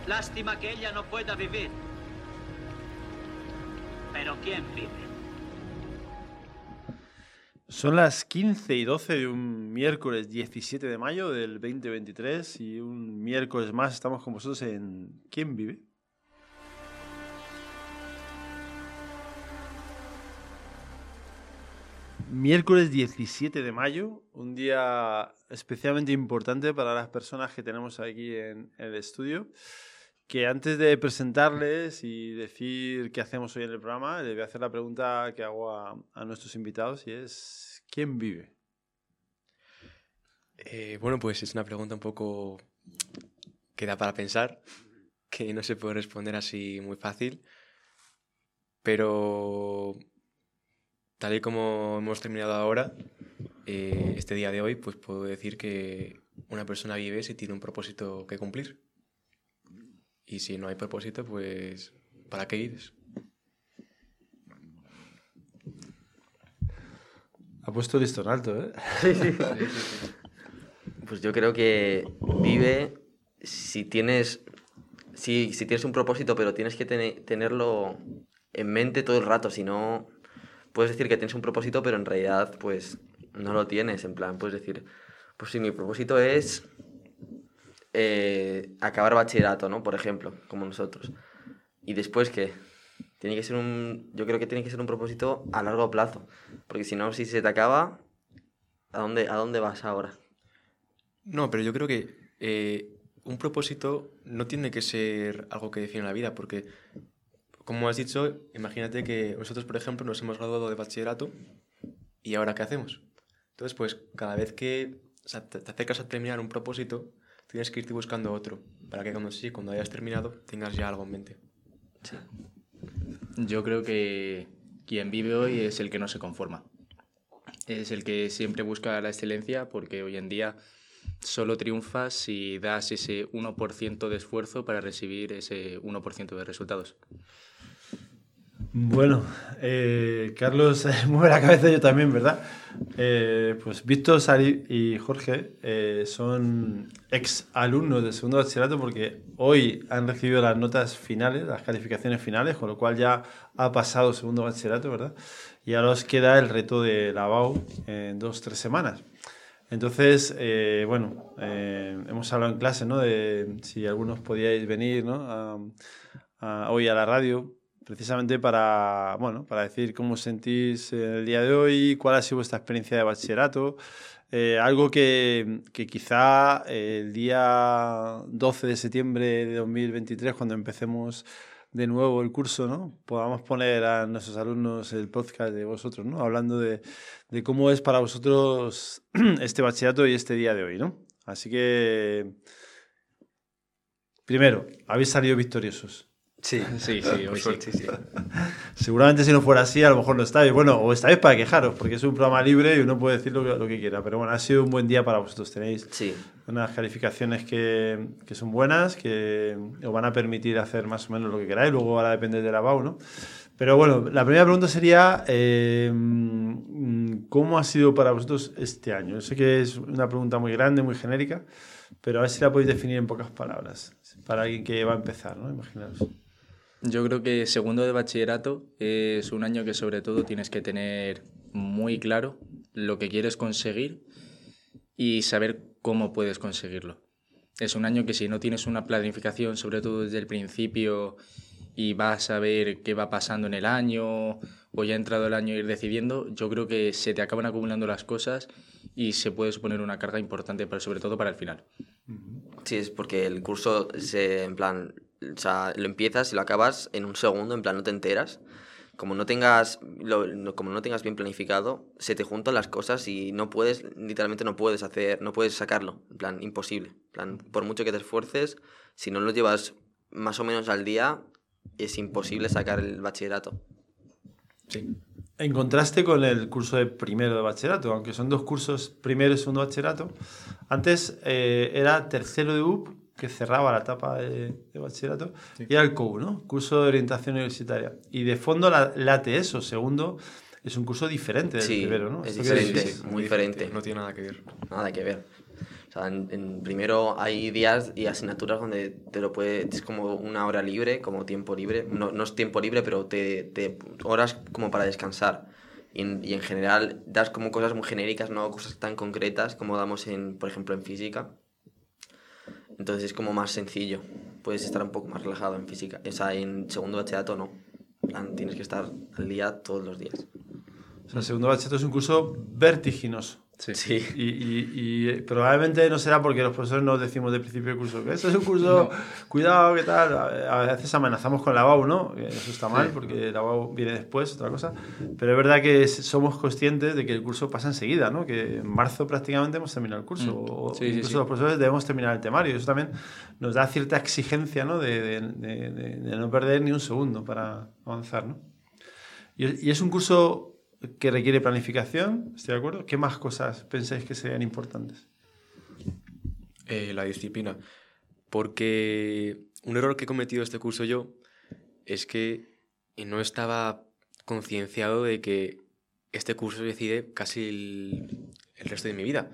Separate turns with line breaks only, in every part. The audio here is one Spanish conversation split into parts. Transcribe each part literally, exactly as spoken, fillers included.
Lástima que ella no pueda vivir. Pero ¿quién vive?
Son las quince y doce de un miércoles diecisiete de mayo del veinte veintitrés y un miércoles más estamos con vosotros en ¿Quién vive? Miércoles diecisiete de mayo, un día especialmente importante para las personas que tenemos aquí en el estudio, que antes de presentarles y decir qué hacemos hoy en el programa, les voy a hacer la pregunta que hago a, a nuestros invitados y es ¿quién vive?
Eh, bueno, pues es una pregunta un poco que da para pensar, que no se puede responder así muy fácil, pero tal y como hemos terminado ahora, eh, este día de hoy, pues puedo decir que una persona vive si tiene un propósito que cumplir. Y si no hay propósito, pues ¿para qué vives?
Ha puesto el listón alto, ¿eh?
Sí, sí. sí, sí, sí. Pues yo creo que vive si tienes, si, si tienes un propósito, pero tienes que ten- tenerlo en mente todo el rato. Si no, puedes decir que tienes un propósito, pero en realidad pues no lo tienes. En plan, puedes decir, pues si mi propósito es eh, acabar bachillerato, ¿no? Por ejemplo, como nosotros. Y después, ¿qué? Tiene que ser un, yo creo que tiene que ser un propósito a largo plazo. Porque si no, si se te acaba, ¿a dónde, a dónde vas ahora?
No, pero yo creo que eh, un propósito no tiene que ser algo que define la vida, porque, como has dicho, imagínate que nosotros, por ejemplo, nos hemos graduado de bachillerato y ¿ahora qué hacemos? Entonces, pues, cada vez que o sea, te, te acercas a terminar un propósito, tienes que irte buscando otro, para que cuando sí, cuando hayas terminado, tengas ya algo en mente.
Sí.
Yo creo que quien vive hoy es el que no se conforma. Es el que siempre busca la excelencia, porque hoy en día solo triunfas si das ese uno por ciento de esfuerzo para recibir ese uno por ciento de resultados.
Bueno, eh, Carlos mueve la cabeza, yo también, ¿verdad? Eh, pues Víctor, Sari y Jorge eh, son ex alumnos de segundo bachillerato porque hoy han recibido las notas finales, las calificaciones finales, con lo cual ya ha pasado segundo bachillerato, ¿verdad? Y ahora os queda el reto de la B A U en dos, tres semanas. Entonces, eh, bueno, eh, hemos hablado en clase, ¿no? De si algunos podíais venir, ¿no? A, a, hoy a la radio, precisamente para, bueno, para decir cómo os sentís el día de hoy, cuál ha sido vuestra experiencia de bachillerato, eh, algo que, que quizá el día doce de septiembre de dos mil veintitrés, cuando empecemos de nuevo el curso, ¿no? Podamos poner a nuestros alumnos el podcast de vosotros, ¿no? Hablando de, de cómo es para vosotros este bachillerato y este día de hoy, ¿no? Así que, primero, habéis salido victoriosos.
Sí,
Sí, sí, hoy sí.
sí, sí.
Seguramente si no fuera así, a lo mejor no estáis. Bueno, o estáis para quejaros, porque es un programa libre y uno puede decir lo que, lo que quiera. Pero bueno, ha sido un buen día para vosotros. Tenéis
Sí.
unas calificaciones que, que son buenas, que os van a permitir hacer más o menos lo que queráis. Luego ahora depende de la B A U, ¿no? Pero bueno, la primera pregunta sería, eh, ¿cómo ha sido para vosotros este año? Yo sé que es una pregunta muy grande, muy genérica, pero a ver si la podéis definir en pocas palabras. Para alguien que va a empezar, ¿no? Imaginaros.
Yo creo que segundo de bachillerato es un año que sobre todo tienes que tener muy claro lo que quieres conseguir y saber cómo puedes conseguirlo. Es un año que si no tienes una planificación, sobre todo desde el principio, y vas a ver qué va pasando en el año o ya ha entrado el año e ir decidiendo, yo creo que se te acaban acumulando las cosas y se puede suponer una carga importante, pero sobre todo para el final.
Sí, es porque el curso, se, en plan, o sea, lo empiezas y lo acabas en un segundo, en plan, no te enteras. Como no tengas, lo, no, como no tengas bien planificado, se te juntan las cosas y no puedes, literalmente no puedes hacer, no puedes sacarlo, en plan, imposible. En plan, por mucho que te esfuerces, si no lo llevas más o menos al día, es imposible sacar el bachillerato.
Sí.
En contraste con el curso de primero de bachillerato, aunque son dos cursos, primero y segundo bachillerato, antes eh, era tercero de U P, que cerraba la etapa de, de bachillerato, sí. Y era el C O U, ¿no? Curso de orientación universitaria. Y de fondo la, la A T E S, o segundo, es un curso diferente del
sí,
primero, ¿no?
Es
Esto
diferente,
sí, sí,
muy diferente.
No tiene nada que ver.
Nada que ver. O sea, en, en primero hay días y asignaturas donde te lo puede, es como una hora libre, como tiempo libre. No, no es tiempo libre, pero te, te horas como para descansar. Y en, y en general das como cosas muy genéricas, no cosas tan concretas como damos, en, por ejemplo, en física. Entonces es como más sencillo. Puedes estar un poco más relajado en física. O sea, en segundo bachillerato no. En plan, tienes que estar al día todos los días.
O sea, el segundo bachillerato es un curso vertiginoso.
Sí.
Sí.
Y, y, y probablemente no será porque los profesores nos decimos de principio del curso que esto es un curso,
No.
cuidado, ¿qué tal? A veces amenazamos con la B A U, ¿no? Que eso está mal porque la B A U viene después, otra cosa. Pero es verdad que somos conscientes de que el curso pasa enseguida, ¿no? Que en marzo prácticamente hemos terminado el curso.
Mm.
O
Sí, sí,
incluso
sí.
los profesores debemos terminar el temario. Y eso también nos da cierta exigencia, ¿no? De, de, de, de, de no perder ni un segundo para avanzar, ¿no? Y, y es un curso que requiere planificación, ¿estoy de acuerdo? ¿Qué más cosas pensáis que serían importantes?
Eh, la disciplina. Porque un error que he cometido este curso yo es que no estaba concienciado de que este curso decide casi el, el resto de mi vida.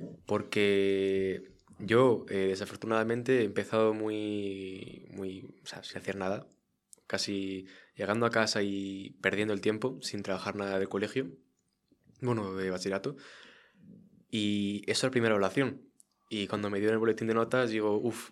Porque yo, eh, desafortunadamente, he empezado muy, muy, o sea, sin hacer nada. Casi llegando a casa y perdiendo el tiempo sin trabajar nada de colegio, bueno, de bachillerato. Y eso es la primera evaluación. Y cuando me dieron el boletín de notas, digo, uff,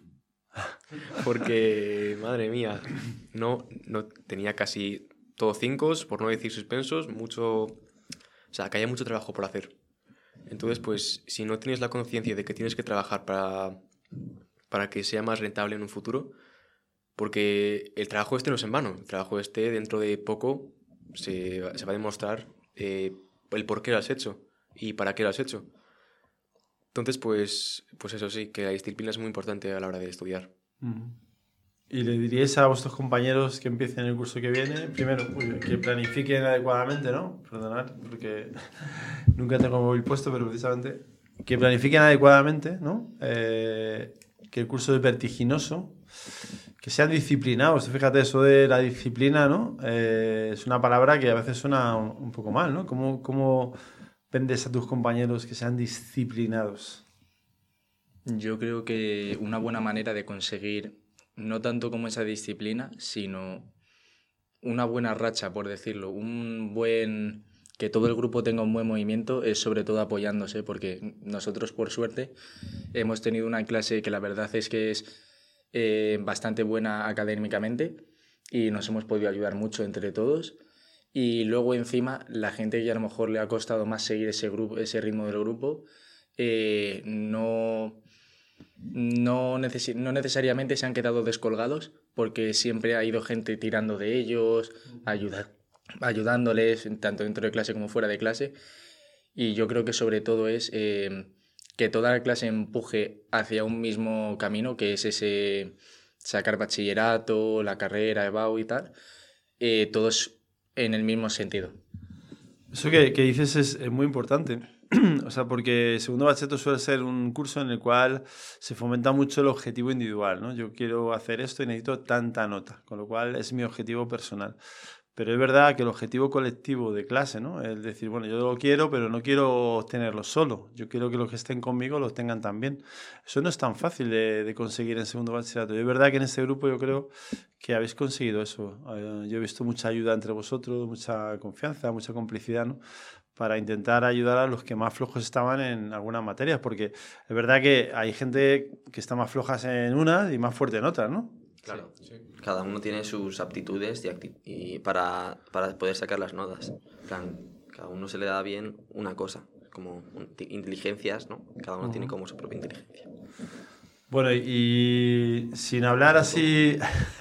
porque, madre mía, no, no tenía casi todo cinco, por no decir suspensos, mucho, o sea, que haya mucho trabajo por hacer. Entonces, pues, si no tienes la conciencia de que tienes que trabajar para, para que sea más rentable en un futuro, porque el trabajo este no es en vano, el trabajo este dentro de poco se, se va a demostrar eh, el por qué lo has hecho y para qué lo has hecho. Entonces, pues, pues eso sí, que la disciplina es muy importante a la hora de estudiar.
Uh-huh. ¿Y le diríais a vuestros compañeros que empiecen el curso que viene, primero, uy, que planifiquen adecuadamente, ¿no? Perdonad, porque nunca tengo el móvil puesto, pero precisamente que planifiquen adecuadamente, ¿no? Eh, que el curso es vertiginoso, que sean disciplinados. Fíjate, eso de la disciplina, ¿no? Eh, es una palabra que a veces suena un, un poco mal, ¿no? ¿Cómo, cómo vendes a tus compañeros que sean disciplinados?
Yo creo que una buena manera de conseguir, no tanto como esa disciplina, sino una buena racha, por decirlo, un buen... que todo el grupo tenga un buen movimiento, es sobre todo apoyándose, porque nosotros, por suerte, hemos tenido una clase que la verdad es que es eh, bastante buena académicamente y nos hemos podido ayudar mucho entre todos. Y luego encima la gente que a lo mejor le ha costado más seguir ese, grupo, ese ritmo del grupo, eh, no, no, neces- no necesariamente se han quedado descolgados, porque siempre ha ido gente tirando de ellos, ayuda- ayudándoles, tanto dentro de clase como fuera de clase. Y yo creo que sobre todo es eh, que toda la clase empuje hacia un mismo camino, que es ese sacar bachillerato, la carrera, E B A U y tal, eh, todos en el mismo sentido.
Eso que, que dices es, es muy importante. O sea, porque segundo bachillerato suele ser un curso en el cual se fomenta mucho el objetivo individual, ¿no? Yo quiero hacer esto y necesito tanta nota, con lo cual es mi objetivo personal. Pero es verdad que el objetivo colectivo de clase, ¿no? Es decir, bueno, yo lo quiero, pero no quiero obtenerlo solo. Yo quiero que los que estén conmigo lo tengan también. Eso no es tan fácil de, de conseguir en segundo bachillerato. Y es verdad que en este grupo yo creo que habéis conseguido eso. Eh, yo he visto mucha ayuda entre vosotros, mucha confianza, mucha complicidad, ¿no? Para intentar ayudar a los que más flojos estaban en algunas materias, porque es verdad que hay gente que está más flojas en unas y más fuerte en otras, ¿no?
Claro, sí.
Cada uno tiene sus aptitudes y, acti- y para, para poder sacar las notas. En plan, cada uno se le da bien una cosa, como un- inteligencias, ¿no? Cada uno uh-huh. tiene como su propia inteligencia.
Bueno, y sin hablar así,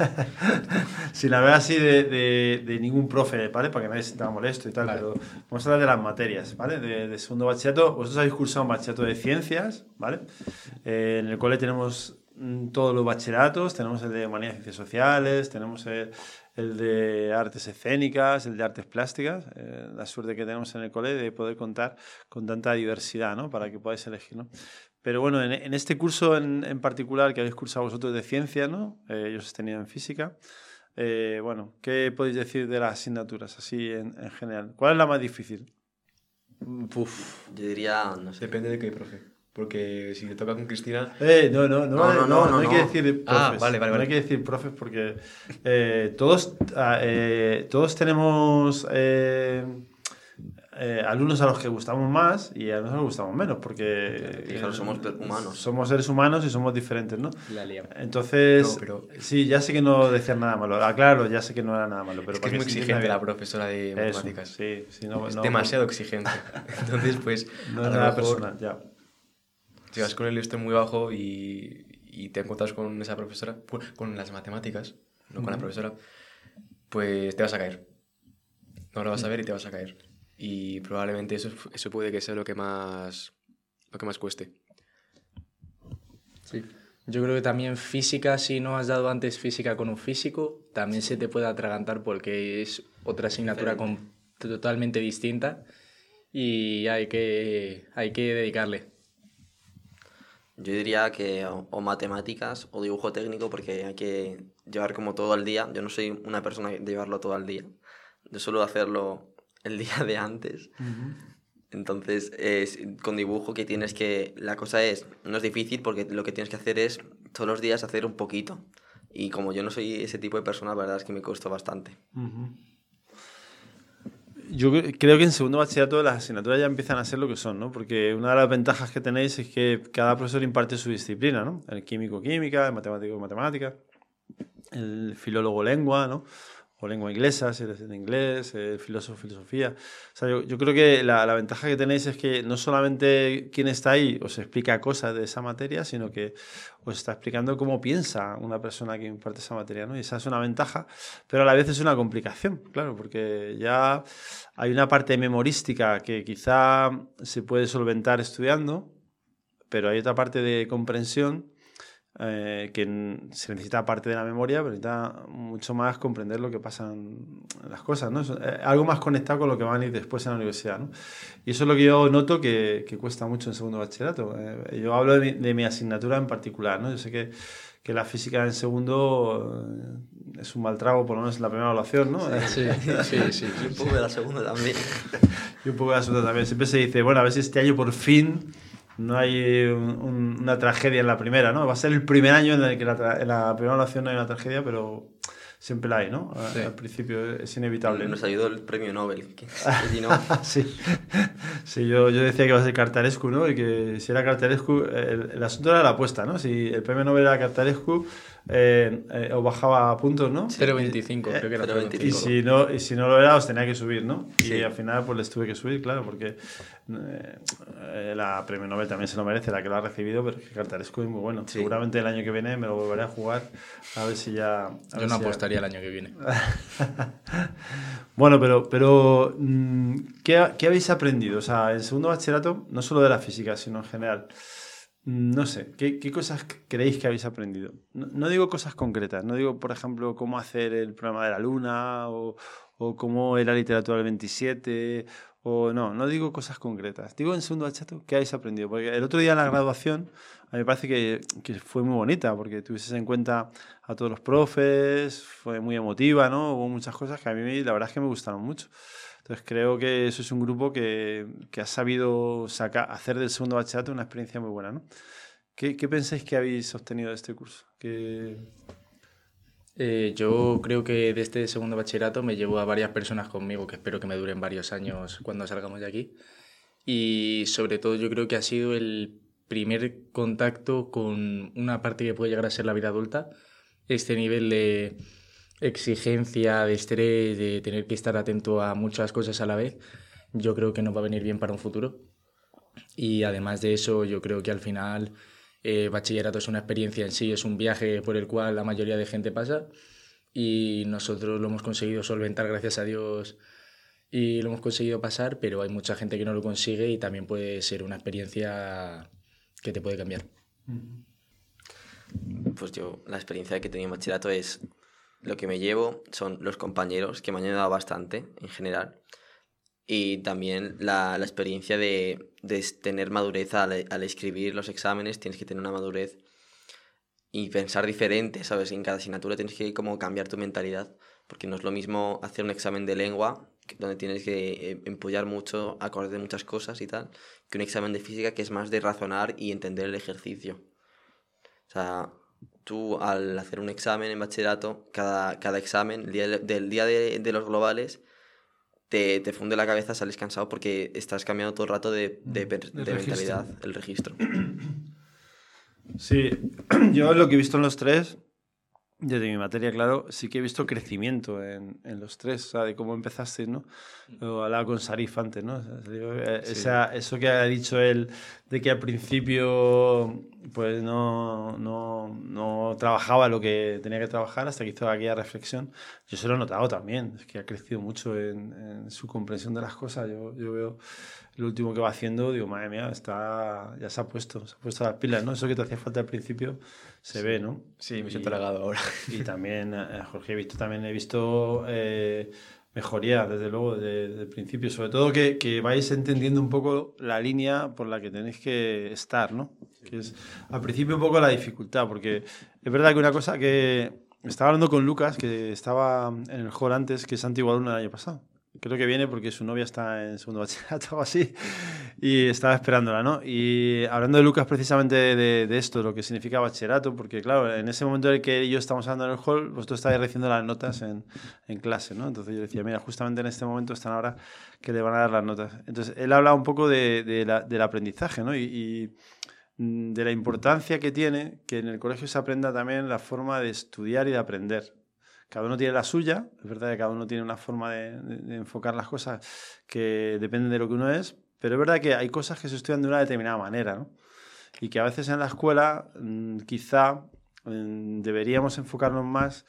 sin hablar así de, de, de ningún profe, ¿vale? Para que nadie se sienta molesto y tal, vale. Pero vamos a hablar de las materias, ¿vale? De, de segundo bachillerato. Vosotros habéis cursado un bachillerato de ciencias, ¿vale? Eh, en el cual tenemos todos los bachilleratos, tenemos el de Humanidades y Ciencias Sociales, tenemos el, el de Artes Escénicas, el de Artes Plásticas, eh, la suerte que tenemos en el cole de poder contar con tanta diversidad, ¿no? Para que podáis elegir, ¿no? Pero bueno, en, en este curso en, en particular que habéis cursado vosotros de ciencia, ¿no? Eh, yo sostenía en física. Eh, bueno, ¿qué podéis decir de las asignaturas así en, en general? ¿Cuál es la más difícil?
Uf, yo diría, no sé.
Depende de qué profe. Porque si le toca con Cristina...
Eh, no, no, no,
No,
vale,
no,
no,
no,
no hay
no,
que
no.
decir profes.
Ah, vale, vale,
No
vale.
hay que decir profes porque eh, todos, ah, eh, todos tenemos eh, eh, alumnos a los que gustamos más y alumnos a los que gustamos menos porque
Y claro, somos
eh,
humanos.
somos seres humanos y somos diferentes, ¿no?
La liamos.
Entonces,
No, pero-
sí, ya sé que no decían nada malo. Ah, claro, ya sé que no era nada malo. Pero
es que es
para
muy
se
exigente
entienda
la
bien.
profesora de
Eso,
matemáticas.
sí, sí, no,
Es
no-
demasiado exigente. Entonces, pues,
No
a
es
lo
nada
mejor
personal, ya.
llegas con el listón muy bajo y, y te encuentras con esa profesora, pu- con las matemáticas, no con la profesora, pues te vas a caer. No lo vas a ver y te vas a caer. Y probablemente eso, eso puede que sea lo que más, lo que más cueste.
Sí. Yo creo que también física, si no has dado antes física con un físico, también se te puede atragantar porque es otra asignatura con- totalmente distinta y hay que, hay que dedicarle.
Yo diría que o, o matemáticas o dibujo técnico porque hay que llevar como todo al día. Yo no soy una persona de llevarlo todo al día. Yo suelo hacerlo el día de antes. Entonces, es, con dibujo que tienes que... La cosa es, no es difícil porque lo que tienes que hacer es todos los días hacer un poquito. Y como yo no soy ese tipo de persona, la verdad es que me costó bastante.
Yo cre- creo que en segundo bachillerato las asignaturas ya empiezan a ser lo que son, ¿no? Porque una de las ventajas que tenéis es que cada profesor imparte su disciplina, ¿no? El químico, química, el matemático, matemática, el filólogo, lengua, ¿no? O lengua inglesa, si eres en inglés, el filósofo, filosofía. O sea, yo, yo creo que la, la ventaja que tenéis es que no solamente quien está ahí os explica cosas de esa materia, sino que os está explicando cómo piensa una persona que imparte esa materia, ¿no? Y esa es una ventaja, pero a la vez es una complicación, claro, porque ya hay una parte memorística que quizá se puede solventar estudiando, pero hay otra parte de comprensión eh, que n- se necesita parte de la memoria, pero necesita mucho más comprender lo que pasan las cosas, ¿no? Eso, eh, algo más conectado con lo que van a ir después en la universidad, ¿no? Y eso es lo que yo noto que, que cuesta mucho en segundo bachillerato. Eh, yo hablo de mi, de mi asignatura en particular, ¿no? Yo sé que, que la física en segundo eh, es un mal trago, por lo menos en la primera evaluación, ¿no?
Sí, sí, sí.
Y un poco de la segunda también.
Y un poco de asunto también. Siempre se dice, bueno, a ver si este año por fin no hay un- un- una tragedia en la primera, ¿no? Va a ser el primer año en el que la, tra- en la primera evaluación no hay una tragedia, pero siempre la hay, ¿no? A-
Sí.
Al principio es inevitable, ¿no?
Nos ayudó el premio Nobel. Que, que si no,
Sí, sí yo, yo decía que iba a ser Cartarescu, ¿no? Y que si era Cartarescu, el, el asunto era la apuesta, ¿no? Si el premio Nobel era Cartarescu, eh, eh, os bajaba a puntos, ¿no?
cero coma veinticinco, creo que era
cero coma
Y
veinticinco.
si, no, y si no lo era, os tenía que subir, ¿no? Y
Sí.
al final, pues les tuve que subir, claro, porque eh, eh, la premio Nobel también se lo merece, la que lo ha recibido, pero es que Cartarescu es muy bueno.
Sí.
Seguramente el año que viene me lo volveré a jugar, a ver si ya... a
Yo
ver
no
si ya-
apostaría el año que viene.
Bueno, pero, pero mm, ¿qué, qué habéis aprendido? O sea, en segundo bachillerato, no solo de la física, sino en general. Mm, No sé, ¿qué, qué cosas creéis que habéis aprendido? No, no digo cosas concretas, no digo, por ejemplo, cómo hacer el programa de la luna o, o cómo era literatura del veintisiete, o no, no digo cosas concretas. Digo en segundo bachillerato, ¿qué habéis aprendido? Porque el otro día en la graduación, a mí me parece que, que fue muy bonita, porque tuvieses en cuenta a todos los profes, fue muy emotiva, ¿no? Hubo muchas cosas que a mí la verdad es que me gustaron mucho. Entonces creo que eso es un grupo que, que ha sabido sacar, hacer del segundo bachillerato una experiencia muy buena, ¿no? ¿Qué, qué pensáis que habéis obtenido de este curso? ¿Qué...
Eh, yo creo que de este segundo bachillerato me llevo a varias personas conmigo, que espero que me duren varios años cuando salgamos de aquí. Y sobre todo yo creo que ha sido el primer contacto con una parte que puede llegar a ser la vida adulta. Este nivel de exigencia, de estrés, de tener que estar atento a muchas cosas a la vez, yo creo que nos va a venir bien para un futuro. Y además de eso, yo creo que al final eh, bachillerato es una experiencia en sí, es un viaje por el cual la mayoría de gente pasa y nosotros lo hemos conseguido solventar, gracias a Dios, y lo hemos conseguido pasar, pero hay mucha gente que no lo consigue y también puede ser una experiencia que te puede cambiar.
pues yo, la experiencia que he tenido en bachillerato es lo que me llevo, son los compañeros que me han ayudado bastante en general. Y también la, la experiencia de, de tener madurez al, al escribir los exámenes, tienes que tener una madurez y pensar diferente, ¿sabes? En cada asignatura tienes que como cambiar tu mentalidad, porque no es lo mismo hacer un examen de lengua, que- donde tienes que eh, empollar mucho, acordarte de muchas cosas y tal, que un examen de física que es más de razonar y entender el ejercicio. O sea, tú al hacer un examen en bachillerato, cada, cada examen, el día de- del día de, de los globales, te, te funde la cabeza, sales cansado porque estás cambiando todo el rato de, de, per-
El
de
registro.
mentalidad, el registro.
Sí, yo lo que he visto en los tres, desde mi materia, claro, sí que he visto crecimiento en, en los tres, o sea, de cómo empezaste, ¿no? Lo hablaba con Sarif antes, ¿no? O sea, digo, eh,
Sí.
esa- eso que ha dicho él, de que al principio pues no, no, no trabajaba lo que tenía que trabajar hasta que hizo aquella reflexión, yo se lo he notado también, es que ha crecido mucho en, en su comprensión de las cosas, yo, yo veo lo último que va haciendo, digo, madre mía, está, ya se ha puesto, se ha puesto las pilas, ¿no? Eso que te hacía falta al principio se ve, ¿no?
Sí, me siento
Y-
halagado ahora.
Y también, eh, Jorge, he visto, también he visto eh, mejoría, desde luego, desde, desde el principio. Sobre todo que, que vais entendiendo un poco la línea por la que tenéis que estar, ¿no? Que es al principio un poco la dificultad, porque es verdad que una cosa que estaba hablando con Lucas, que estaba en el hall antes, que es antiguo alumno del año pasado. Creo que viene porque su novia está en segundo bachillerato o así y estaba esperándola, ¿no? Y hablando de Lucas precisamente de, de esto, lo que significa bachillerato, porque claro, en ese momento en el que yo estamos hablando en el hall, vosotros estáis recibiendo las notas en, en clase, ¿no? Entonces yo decía, mira, justamente en este momento están ahora que le van a dar las notas. Entonces él habla un poco de, de la, del aprendizaje, ¿no? Y, y mm, de la importancia que tiene que en el colegio se aprenda también la forma de estudiar y de aprender. Cada uno tiene la suya, es verdad que cada uno tiene una forma de, de- de enfocar las cosas que dependen de lo que uno es, pero es verdad que hay cosas que se estudian de una determinada manera, ¿no? Y que a veces en la escuela mm, quizá mm, deberíamos enfocarnos más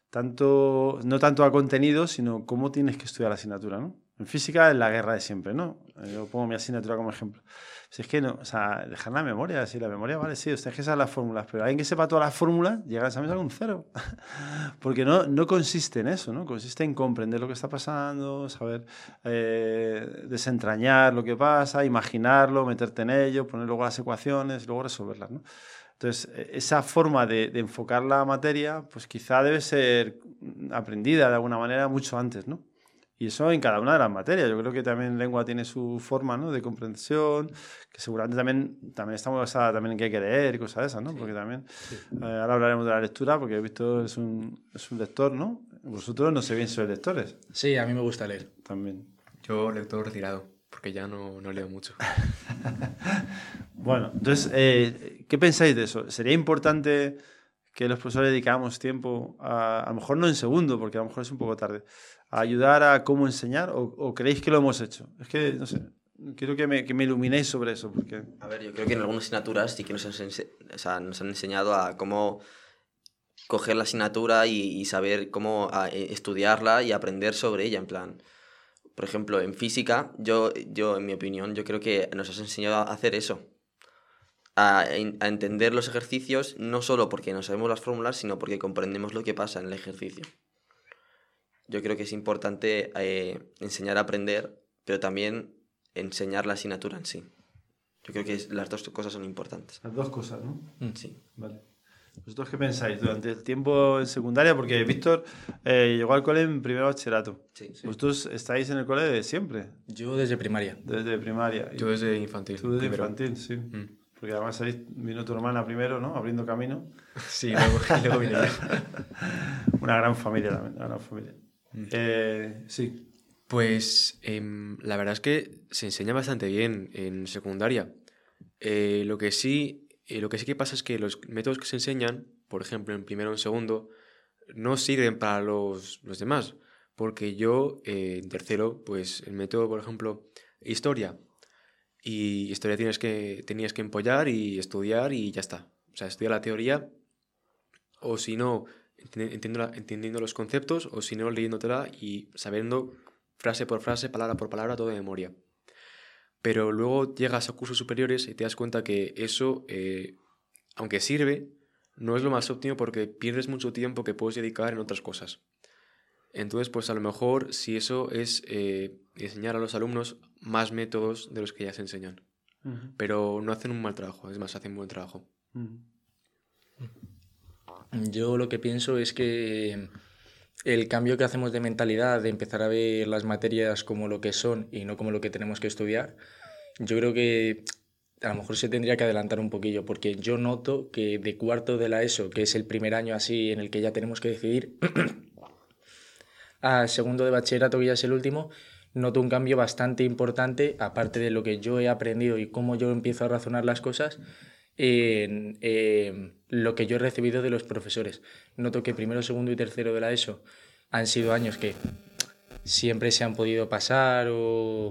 tanto, no tanto a contenido, sino cómo tienes que estudiar la asignatura, ¿no? En física es la guerra de siempre, ¿no? Yo pongo mi asignatura como ejemplo. Si es que no, o sea, dejar la memoria, si la memoria, vale, sí, usted es que sabe las fórmulas, pero alguien que sepa todas las fórmulas llega al examen con un cero. Porque no, no consiste en eso, ¿no? Consiste en comprender lo que está pasando, saber eh, desentrañar lo que pasa, imaginarlo, meterte en ello, poner luego las ecuaciones y luego resolverlas, ¿no? Entonces, eh, esa forma de, de enfocar la materia, pues quizá debe ser aprendida de alguna manera mucho antes, ¿no? Y eso en cada una de las materias. Yo creo que también lengua tiene su forma, ¿no? De comprensión, que seguramente también, también estamos basadas también en qué hay que leer y cosas de esas, ¿no? Porque también, eh, ahora hablaremos de la lectura, porque he visto es un, es un lector, ¿no? Vosotros no sé bien si sois lectores,
Sí, a mí me gusta leer.
también.
Yo lector retirado, porque ya no, no leo mucho.
Bueno, entonces, eh, ¿qué pensáis de eso? ¿Sería importante que los profesores dedicáramos tiempo, a, a lo mejor no en segundo, porque a lo mejor es un poco tarde, a ayudar a cómo enseñar o, o creéis que lo hemos hecho? Es que, no sé, quiero que me, que me iluminéis sobre eso, porque...
A ver, yo creo que en algunas asignaturas sí que nos han, ense- o sea, nos han enseñado a cómo coger la asignatura y, y saber cómo a, eh, estudiarla y aprender sobre ella, en plan. Por ejemplo, en física, yo, yo, en mi opinión, yo creo que nos has enseñado a hacer eso. A, en- a entender los ejercicios, no solo porque no sabemos las fórmulas, sino porque comprendemos lo que pasa en el ejercicio. Yo creo que es importante eh, enseñar a aprender, pero también enseñar la asignatura en sí. Yo creo que es- las dos cosas son importantes.
Las dos cosas, ¿no?
Sí.
Vale. ¿Vosotros qué pensáis durante el tiempo en secundaria? Porque Víctor eh, llegó al cole en primer bachillerato.
Sí.
Vosotros estáis en el cole de siempre,
Yo desde primaria.
desde primaria.
Yo desde infantil.
Tú desde
primero.
infantil, sí.
Mm.
Porque además ahí vino tu hermana primero, ¿no? Abriendo camino.
Sí, luego, y luego vine yo.
Una gran familia también, una gran familia. Eh, sí.
Pues em, la verdad es que se enseña bastante bien en secundaria. Eh, lo que sí, eh, lo que sí que pasa es que los métodos que se enseñan, por ejemplo, en primero o en segundo, no sirven para los, los demás. Porque yo, eh, en tercero, pues el método, por ejemplo, historia. Y historia tienes que, tenías que empollar y estudiar y ya está. O sea, estudiar la teoría, o si no, enti- entendiendo, entendiendo los conceptos, o si no, leyéndotela y sabiendo frase por frase, palabra por palabra, todo de memoria. Pero luego llegas a cursos superiores y te das cuenta que eso, eh, aunque sirve, no es lo más óptimo porque pierdes mucho tiempo que puedes dedicar en otras cosas. Entonces, pues a lo mejor si eso es eh, enseñar a los alumnos más métodos de los que ya se enseñan.
Ujú.
Pero no hacen un mal trabajo, es más, hacen buen trabajo.
Ujú.
Yo lo que pienso es que el cambio que hacemos de mentalidad, de empezar a ver las materias como lo que son y no como lo que tenemos que estudiar, yo creo que a lo mejor se tendría que adelantar un poquillo, porque yo noto que de cuarto de la ESO, que es el primer año así en el que ya tenemos que decidir, a segundo de bachillerato, que ya es el último, noto un cambio bastante importante, aparte de lo que yo he aprendido y cómo yo empiezo a razonar las cosas, en eh, lo que yo he recibido de los profesores. Noto que primero, segundo y tercero de la ESO han sido años que siempre se han podido pasar o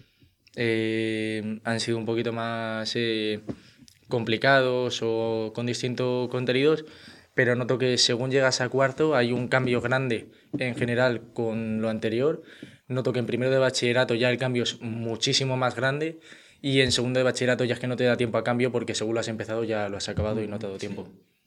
eh, han sido un poquito más eh, complicados o con distintos contenidos, pero noto que según llegas a cuarto hay un cambio grande en general con lo anterior. Noto que en primero de bachillerato ya el cambio es muchísimo más grande y en segundo de bachillerato ya es que no te da tiempo a cambio porque según lo has empezado ya lo has acabado y no te ha dado tiempo.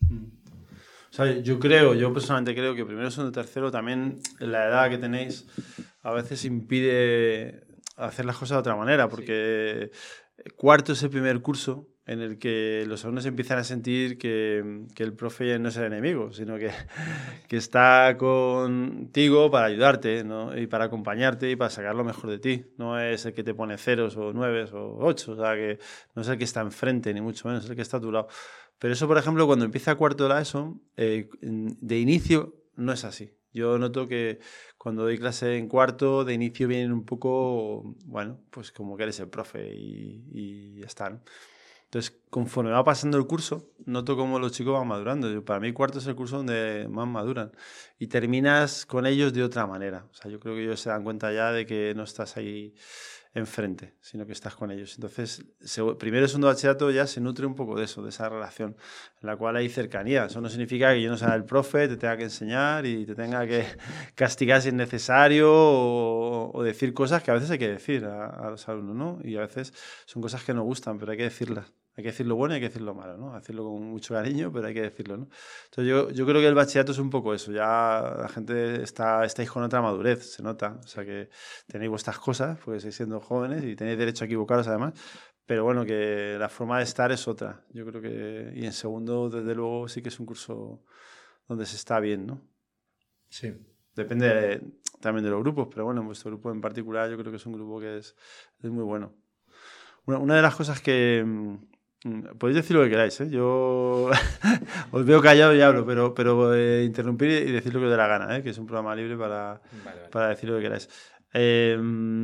O sea, yo creo, yo personalmente creo que primero, segundo y tercero también la edad que tenéis a veces impide hacer las cosas de otra manera, porque cuarto es el primer curso en el que los alumnos empiezan a sentir que, que el profe ya no es el enemigo, sino que, que está contigo para ayudarte, ¿no? Y para acompañarte y para sacar lo mejor de ti. No es el que te pone ceros o nueves o ocho, o sea, que no es el que está enfrente, ni mucho menos, es el que está a tu lado. Pero eso, por ejemplo, cuando empieza cuarto de la ESO, eh, de inicio no es así. Yo noto que cuando doy clase en cuarto, de inicio vienen un poco, bueno, pues como que eres el profe y, y ya está, ¿no? Entonces, conforme va pasando el curso, noto cómo los chicos van madurando. Yo, para mí, cuarto es el curso donde más maduran. Y terminas con ellos de otra manera. O sea, yo creo que ellos se dan cuenta ya de que no estás ahí enfrente, sino que estás con ellos. Entonces, se, primero y segundo bachillerato ya se nutre un poco de eso, de esa relación en la cual hay cercanía. Eso no significa que yo no sea el profe, te tenga que enseñar y te tenga que castigar si es necesario o, o decir cosas que a veces hay que decir a, a los alumnos, ¿no? Y a veces son cosas que no gustan, pero hay que decirlas. Hay que decir lo bueno y hay que decir lo malo, ¿no? Decirlo con mucho cariño, pero hay que decirlo, ¿no? Entonces yo, yo creo que el bachillerato es un poco eso. Ya la gente está, estáis con otra madurez, se nota. O sea que tenéis vuestras cosas, porque seguís siendo jóvenes y tenéis derecho a equivocaros además. Pero bueno, que la forma de estar es otra. Yo creo que... Y en segundo, desde luego, sí que es un curso donde se está bien, ¿no?
Sí.
Depende de, también de los grupos, pero bueno, en vuestro grupo en particular yo creo que es un grupo que es, es muy bueno. Una, una de las cosas que... Podéis decir lo que queráis, ¿eh? Yo os veo callado y hablo, pero, pero eh, interrumpir y decir lo que os dé la gana, ¿eh? Que es un programa libre para, vale, vale. para decir lo que queráis. Eh,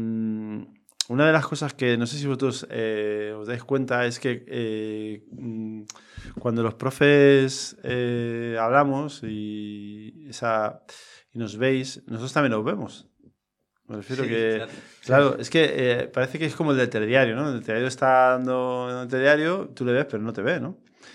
una de las cosas que no sé si vosotros eh, os dais cuenta es que eh, cuando los profes eh, hablamos y, esa, y nos veis, nosotros también nos vemos. Me refiero sí, que... Claro, claro sí. Es que eh, parece que es como el del telediario, ¿no? El telediario está dando el telediario, tú le ves, pero no te ve, ¿no?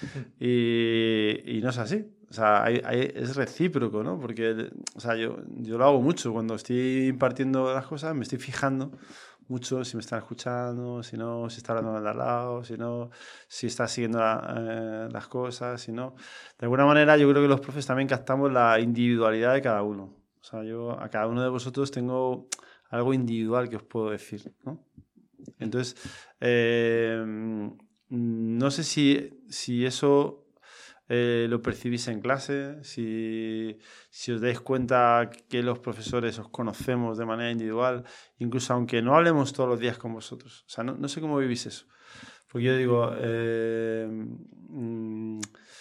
Y, y no es así. O sea, hay, hay, es recíproco, ¿no? Porque, o sea, yo, yo lo hago mucho. Cuando estoy impartiendo las cosas, me estoy fijando mucho si me están escuchando, si no, si está hablando de al lado, si no, si está siguiendo la, eh, las cosas, si no. De alguna manera, yo creo que los profes también captamos la individualidad de cada uno. O sea, yo a cada uno de vosotros tengo algo individual que os puedo decir, ¿no? Entonces, eh, no sé si, si eso eh, lo percibís en clase, si, si os dais cuenta que los profesores os conocemos de manera individual, incluso aunque no hablemos todos los días con vosotros. O sea, no, no sé cómo vivís eso. Porque yo digo... Eh, mmm,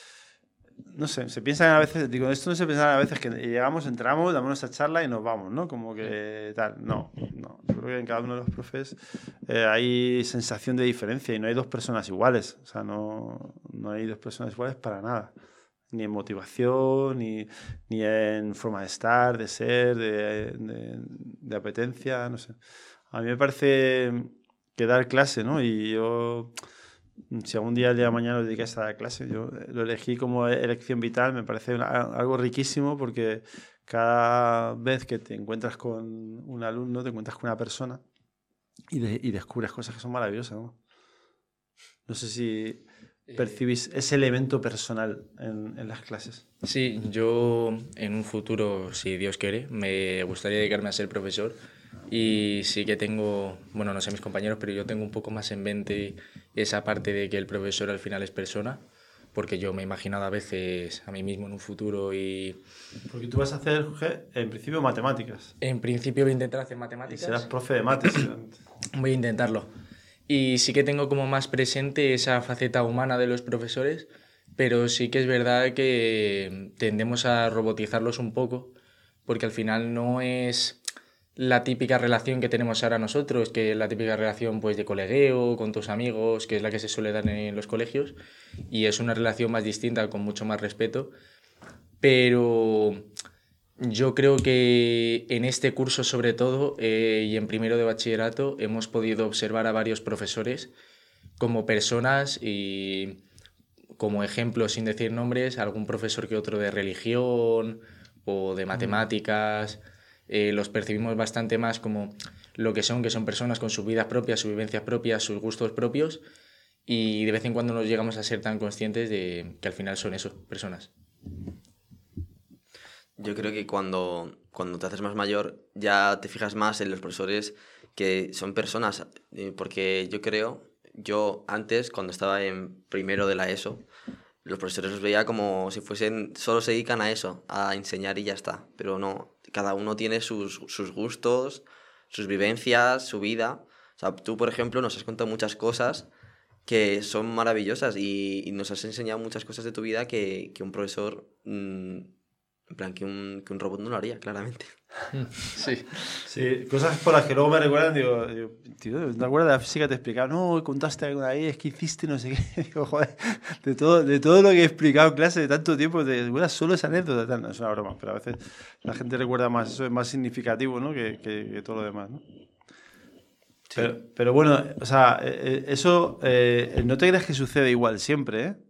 no sé, se piensan a veces, digo, esto no se piensa a veces que llegamos, entramos, damos nuestra charla y nos vamos, ¿no? Como que tal, no, no. Yo creo que en cada uno de los profes eh, hay sensación de diferencia y no hay dos personas iguales, o sea, no, no hay dos personas iguales para nada, ni en motivación, ni, ni en forma de estar, de ser, de, de, de apetencia, no sé. A mí me parece que dar clase, ¿no? Y yo... Si algún día el día de mañana lo dediqué a dar clase, yo lo elegí como elección vital, me parece una, algo riquísimo porque cada vez que te encuentras con un alumno, te encuentras con una persona y, de, y descubres cosas que son maravillosas, ¿no? No sé si percibís ese elemento personal en, en las clases.
Sí, yo en un futuro, si Dios quiere, me gustaría dedicarme a ser profesor. Y sí que tengo, bueno, no sé mis compañeros, pero yo tengo un poco más en mente esa parte de que el profesor al final es persona, porque yo me he imaginado a veces a mí mismo en un futuro y...
Porque tú vas a hacer, Jorge, en principio, matemáticas.
En principio voy a intentar hacer
Y
matemáticas.
serás profe de mates.
Voy a intentarlo. Y sí que tengo como más presente esa faceta humana de los profesores, pero sí que es verdad que tendemos a robotizarlos un poco, porque al final no es la típica relación que tenemos ahora nosotros, que es la típica relación pues de colegueo, con tus amigos, que es la que se suele dar en los colegios, y es una relación más distinta, con mucho más respeto. Pero yo creo que en este curso, sobre todo, eh, y en primero de bachillerato, hemos podido observar a varios profesores como personas y como ejemplos, sin decir nombres, algún profesor que otro de religión o de matemáticas. Eh, los percibimos bastante más como lo que son, que son personas con sus vidas propias, sus vivencias propias, sus gustos propios, y de vez en cuando nos llegamos a ser tan conscientes de que al final son eso, personas.
Yo creo que cuando, cuando te haces más mayor ya te fijas más en los profesores que son personas, eh, porque yo creo, yo antes cuando estaba en primero de la ESO, los profesores los veía como si fuesen, solo se dedican a eso, a enseñar y ya está, pero no, cada uno tiene sus, sus gustos, sus vivencias, su vida. O sea, tú, por ejemplo, nos has contado muchas cosas que son maravillosas y, y nos has enseñado muchas cosas de tu vida que, que un profesor... Mmm, En plan, que un, que un robot no lo haría, claramente.
Sí.
Sí, cosas por las que luego me recuerdan, digo, digo tío, ¿te acuerdas de la física? Te explicaba, no, contaste alguna vez, que hiciste no sé qué. Digo, joder, de todo, de todo lo que he explicado en clase de tanto tiempo, te recuerdas solo esa anécdota. Tal. No, es una broma, pero a veces la gente recuerda más, eso es más significativo, ¿no? que, que, que todo lo demás, ¿no? Sí. Pero, pero bueno, o sea, eso eh, no te creas que sucede igual siempre, ¿eh?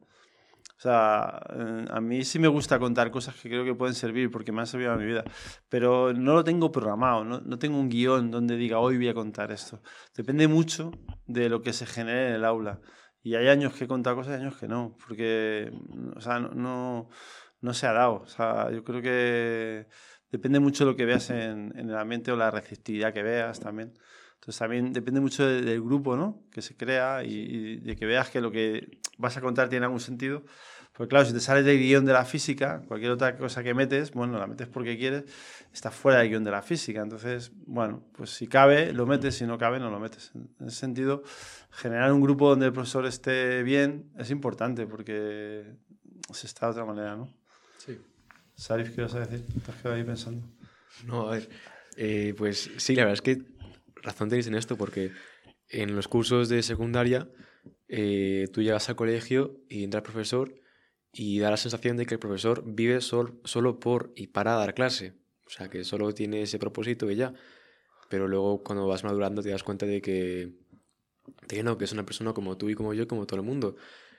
O sea, a mí sí me gusta contar cosas que creo que pueden servir porque me han servido a mi vida, pero no lo tengo programado, no, no tengo un guión donde diga hoy voy a contar esto. Depende mucho de lo que se genere en el aula. Y hay años que he contado cosas y años que no, porque o sea, no, no, no se ha dado. O sea, yo creo que depende mucho de lo que veas en, en el ambiente o la receptividad que veas también. Entonces también depende mucho de, del grupo, ¿no? Que se crea y, y de que veas que lo que vas a contar tiene algún sentido. Porque claro, si te sales del guión de la física, cualquier otra cosa que metes, bueno, la metes porque quieres, está fuera del guión de la física. Entonces, bueno, pues si cabe, lo metes, si no cabe, no lo metes. En ese sentido, generar un grupo donde el profesor esté bien es importante porque se está de otra manera, ¿no?
Sí.
Sarif, ¿qué vas a decir? Te has quedado ahí pensando.
No, a ver, eh, pues sí, la verdad es que razón tenéis en esto porque en los cursos de secundaria eh, tú llegas al colegio y entra el profesor y da la sensación de que el profesor vive sol, solo por y para dar clase. O sea, que solo tiene ese propósito y ya. Pero luego cuando vas madurando te das cuenta de que, de que no, que es una persona como tú y como yo, como todo el mundo.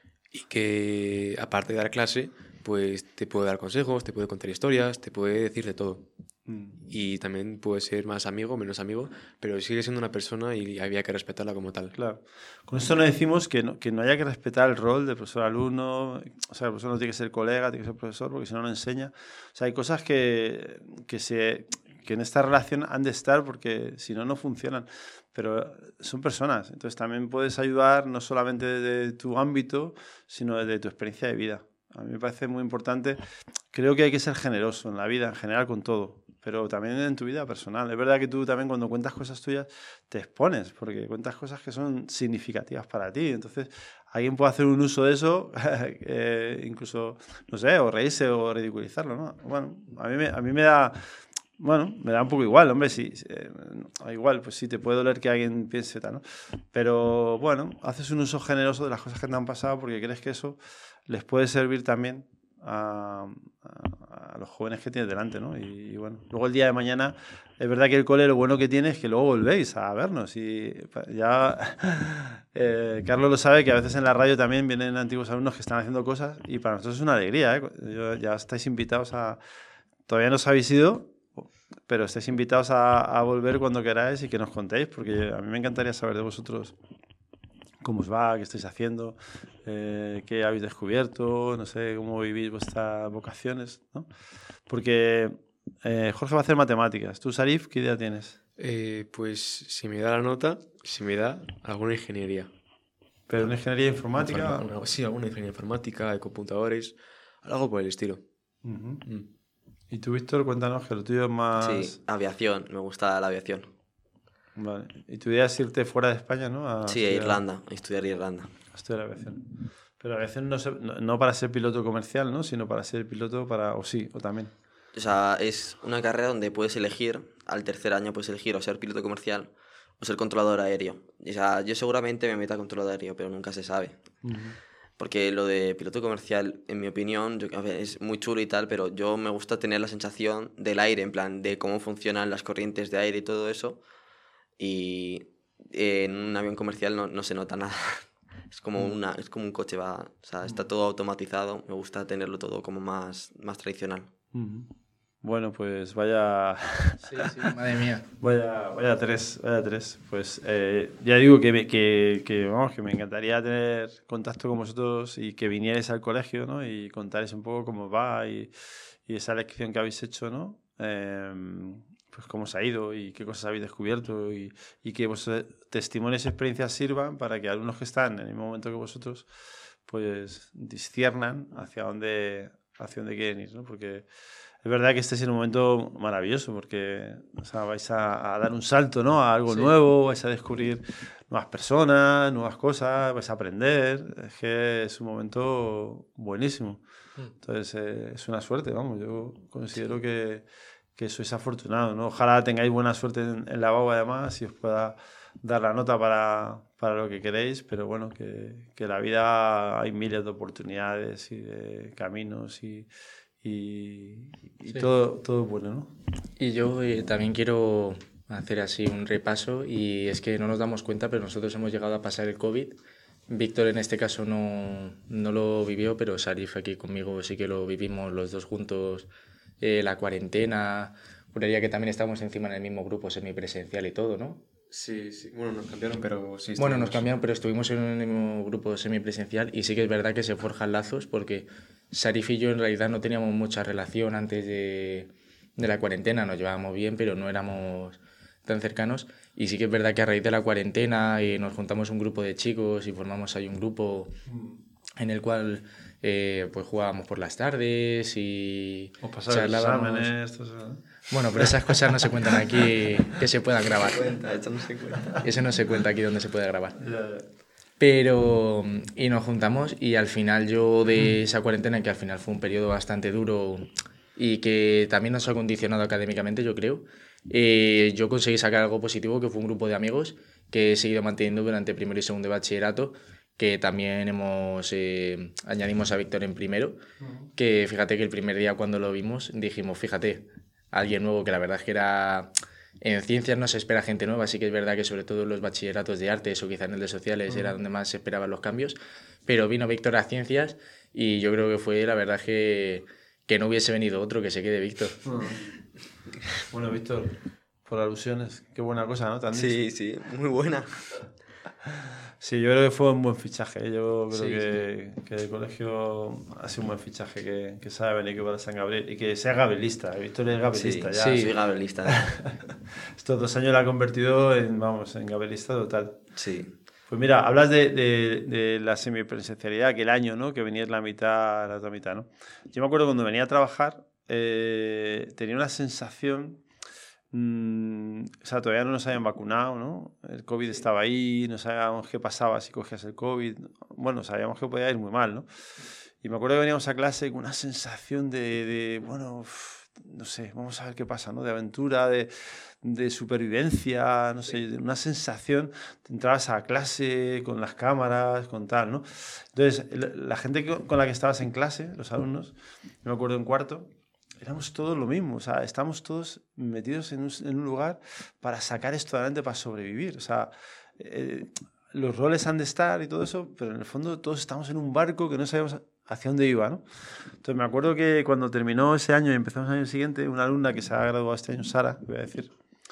Y que aparte de dar clase, pues te puede dar consejos, te puede contar historias, te puede decir de todo. Mm. Y también puede ser más amigo, menos amigo, pero sigue siendo una persona y había que respetarla como tal.
Claro. Con esto no decimos que no, que no haya que respetar el rol de profesor-alumno. O sea, el profesor no tiene que ser colega, tiene que ser profesor, porque si no, no enseña. O sea, hay cosas que, que, se, que en esta relación han de estar porque si no, no funcionan. Pero son personas. Entonces también puedes ayudar no solamente desde tu ámbito, sino desde tu experiencia de vida. A mí me parece muy importante. Creo que hay que ser generoso en la vida, en general, con todo. Pero también en tu vida personal. Es verdad que tú también cuando cuentas cosas tuyas te expones, porque cuentas cosas que son significativas para ti. Entonces, alguien puede hacer un uso de eso, eh, incluso, no sé, o reírse o ridiculizarlo, ¿no? Bueno, a mí me, a mí me da... Bueno, me da un poco igual, hombre, sí, eh, igual, pues sí, te puede doler que alguien piense tal, ¿no? Pero, bueno, haces un uso generoso de las cosas que te han pasado porque crees que eso les puede servir también a, a, a los jóvenes que tienes delante, ¿no? Y, y bueno, luego el día de mañana, es verdad que el cole lo bueno que tiene es que luego volvéis a vernos y ya eh, Carlos lo sabe que a veces en la radio también vienen antiguos alumnos que están haciendo cosas y para nosotros es una alegría, ¿eh? Yo, ya estáis invitados a... Todavía no os habéis ido, pero estáis invitados a, a volver cuando queráis y que nos contéis, porque a mí me encantaría saber de vosotros cómo os va, qué estáis haciendo, eh, qué habéis descubierto, no sé, cómo vivís vuestras vocaciones, ¿no? Porque eh, Jorge va a hacer matemáticas. ¿Tú, Sarif, qué idea tienes?
Eh, pues si me da la nota, si me da alguna ingeniería.
Pero una ingeniería informática...
Informa- una- sí, alguna ingeniería informática, de computadores, algo por el estilo.
Ujú.
Mm.
Y tú, Víctor, cuéntanos que lo tuyo es más...
Sí, aviación, me gusta la aviación.
Vale. Y tu idea es irte fuera de España, ¿no? A
Sí, a
estudiar-
Irlanda, a estudiar Irlanda.
a estudiar aviación. Pero aviación no, se- no, no para ser piloto comercial, ¿no? Sino para ser piloto para... O sí, o también.
O sea, es una carrera donde puedes elegir, al tercer año puedes elegir o ser piloto comercial o ser controlador aéreo. O sea, yo seguramente me meta a controlador aéreo, pero nunca se sabe.
Ujú.
Porque lo de piloto comercial, en mi opinión, yo, a ver, es muy chulo y tal, pero yo me gusta tener la sensación del aire, en plan, de cómo funcionan las corrientes de aire y todo eso. Y eh, en un avión comercial no, no se nota nada. Es como, una, es como un coche, va, o sea, está todo automatizado. Me gusta tenerlo todo como más, más tradicional.
Ujú. Bueno, pues vaya...
Sí, sí, madre mía.
Vaya, vaya tres, vaya tres. Pues eh, ya digo que, me, que, que, vamos, que me encantaría tener contacto con vosotros y que vinierais al colegio, ¿no? Y contarais un poco cómo va y, y esa lección que habéis hecho, ¿no? Eh, pues cómo os ha ido y qué cosas habéis descubierto y, y que vuestros testimonios y experiencias sirvan para que alumnos que están en el mismo momento que vosotros pues disciernan hacia dónde, hacia dónde quieren ir, ¿no? Porque es verdad que este es un momento maravilloso porque, o sea, vais a, a dar un salto, ¿no? A algo
Sí.
nuevo, vais a descubrir nuevas personas, nuevas cosas, vais a aprender. Es que es un momento buenísimo. Entonces, eh, es una suerte, vamos. Yo considero que, que sois afortunados, ¿no? Ojalá tengáis buena suerte en, en la B A U además y os pueda dar la nota para, para lo que queréis, pero bueno, que, que en la vida hay miles de oportunidades y de caminos y, y, y
Sí.
todo, todo es bueno, ¿no?
Y yo eh, también quiero hacer así un repaso y es que no nos damos cuenta, pero nosotros hemos llegado a pasar el COVID. Víctor en este caso no, no lo vivió, pero Sarif aquí conmigo sí que lo vivimos los dos juntos, eh, la cuarentena, juraría que también estamos encima en el mismo grupo semipresencial y todo, ¿no?
Sí, sí. Bueno, nos cambiaron, pero sí.
Bueno, nos
estuvimos-
cambiaron, pero estuvimos en el mismo grupo semipresencial y sí que es verdad que se forjan lazos porque Sarif y yo en realidad no teníamos mucha relación antes de, de la cuarentena, nos llevábamos bien, pero no éramos tan cercanos y sí que es verdad que a raíz de la cuarentena eh, nos juntamos un grupo de chicos y formamos ahí un grupo en el cual eh, pues jugábamos por las tardes y
Os pasáis los
charlábamos.
exámenes, esto, eso, ¿no?
Bueno, pero esas cosas no se cuentan aquí que se puedan grabar.
Cuenta, esto no se cuenta.
Eso no se cuenta aquí donde se puede grabar.
Ya, ya.
Pero, y nos juntamos y al final yo de esa cuarentena, que al final fue un periodo bastante duro y que también nos ha condicionado académicamente, yo creo, eh, yo conseguí sacar algo positivo, que fue un grupo de amigos que he seguido manteniendo durante primero y segundo de bachillerato, que también hemos eh, añadimos a Víctor en primero, que fíjate que el primer día cuando lo vimos dijimos, fíjate, alguien nuevo, que la verdad es que era... En ciencias no se espera gente nueva, sí que es verdad que sobre todo en los bachilleratos de artes o quizá en el de sociales era donde más se esperaban los cambios, pero vino Víctor a ciencias y yo creo que fue la verdad que, que no hubiese venido otro que se quede Víctor.
Bueno, Víctor, por alusiones, qué buena cosa, ¿no? ¿Te han dicho?
Sí, sí, muy buena.
Sí, yo creo que fue un buen fichaje. ¿eh? Yo creo
Sí,
que, que el colegio ha sido un buen fichaje, que, que sabe venir que para San Gabriel y que sea gabrielista. Víctor es gabrielista
Sí,
ya.
sí.
Soy gabrielista.
Estos dos años la ha convertido en, vamos, en gabrielista total.
Sí.
Pues mira, hablas de, de, de la semipresencialidad, aquel año, ¿no? Que venías la mitad, la otra mitad, ¿no? Yo me acuerdo cuando venía a trabajar, eh, tenía una sensación... Mm, o sea, todavía no nos habían vacunado, ¿no? El COVID estaba ahí, no sabíamos qué pasaba si cogías el COVID. Bueno, sabíamos que podía ir muy mal, ¿no? Y me acuerdo que veníamos a clase con una sensación de, de bueno, uf, no sé, vamos a ver qué pasa, ¿no? De aventura, de, de supervivencia, no sé, de una sensación. Te entrabas a clase con las cámaras, con tal, ¿no? Entonces, la, la gente que- con la que estabas en clase, los alumnos, me acuerdo en cuarto, éramos todos lo mismo, o sea, estamos todos metidos en un, en un lugar para sacar esto adelante, para sobrevivir. O sea, eh, los roles han de estar y todo eso, pero en el fondo todos estamos en un barco que no sabíamos hacia dónde iba, ¿no? Entonces me acuerdo que cuando terminó ese año y empezamos el año siguiente, una alumna que se ha graduado este año, Sara, voy a decir,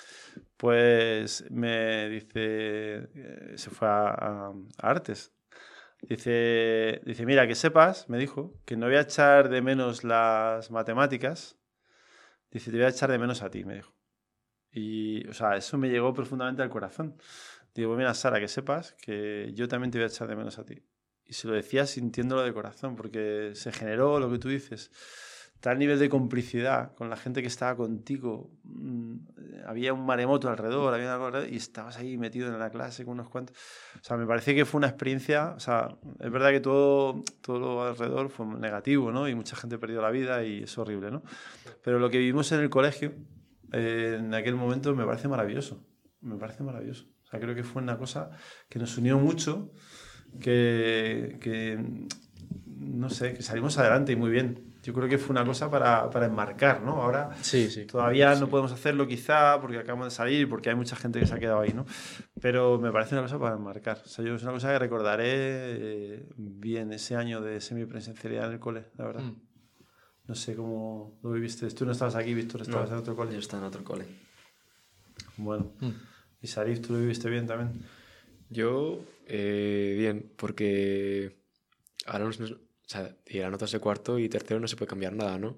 pues me dice, eh, se fue a, a- a Artes. Dice, dice, mira, que sepas, me dijo, que no voy a echar de menos las matemáticas. Dice, te voy a echar de menos a ti, me dijo. Y, o sea, eso me llegó profundamente al corazón. Digo, pues mira, Sara, que sepas que yo también te voy a echar de menos a ti. Y se lo decía sintiéndolo de corazón, porque se generó lo que tú dices, tal nivel de complicidad con la gente que estaba contigo. Mm, había un maremoto alrededor, había algo alrededor, y estabas ahí metido en la clase con unos cuantos. O sea, me parece que fue una experiencia. O sea, es verdad que todo, todo lo alrededor fue negativo, ¿no? Y mucha gente perdió la vida y es horrible, ¿no? Pero lo que vivimos en el colegio, eh, en aquel momento, me parece maravilloso. Me parece maravilloso. O sea, creo que fue una cosa que nos unió mucho, que, que no sé, que salimos adelante y muy bien. Yo creo que fue una cosa para, para enmarcar, ¿no? Ahora
Sí, sí.
todavía
Sí.
no podemos hacerlo quizá porque acabamos de salir, porque hay mucha gente que se ha quedado ahí, ¿no? Pero me parece una cosa para enmarcar. O sea, yo es una cosa que recordaré eh, bien ese año de semipresencialidad en el cole, la verdad.
Mm.
No sé cómo lo viviste. Tú no estabas aquí, Víctor, estabas
No,
en otro cole.
Yo estaba en otro cole.
Bueno.
Mm.
¿Y Sarif, tú lo viviste bien también?
Yo, eh, bien, porque ahora nos, nos- o sea, y las notas de cuarto y tercero no se puede cambiar nada, ¿no?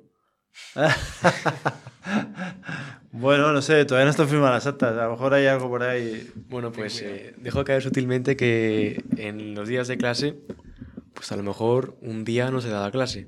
Bueno, no sé, todavía no están firmadas las actas. A lo mejor hay algo por ahí.
Bueno, pues eh, dejo caer sutilmente que en los días de clase, pues a lo mejor un día no se da la clase.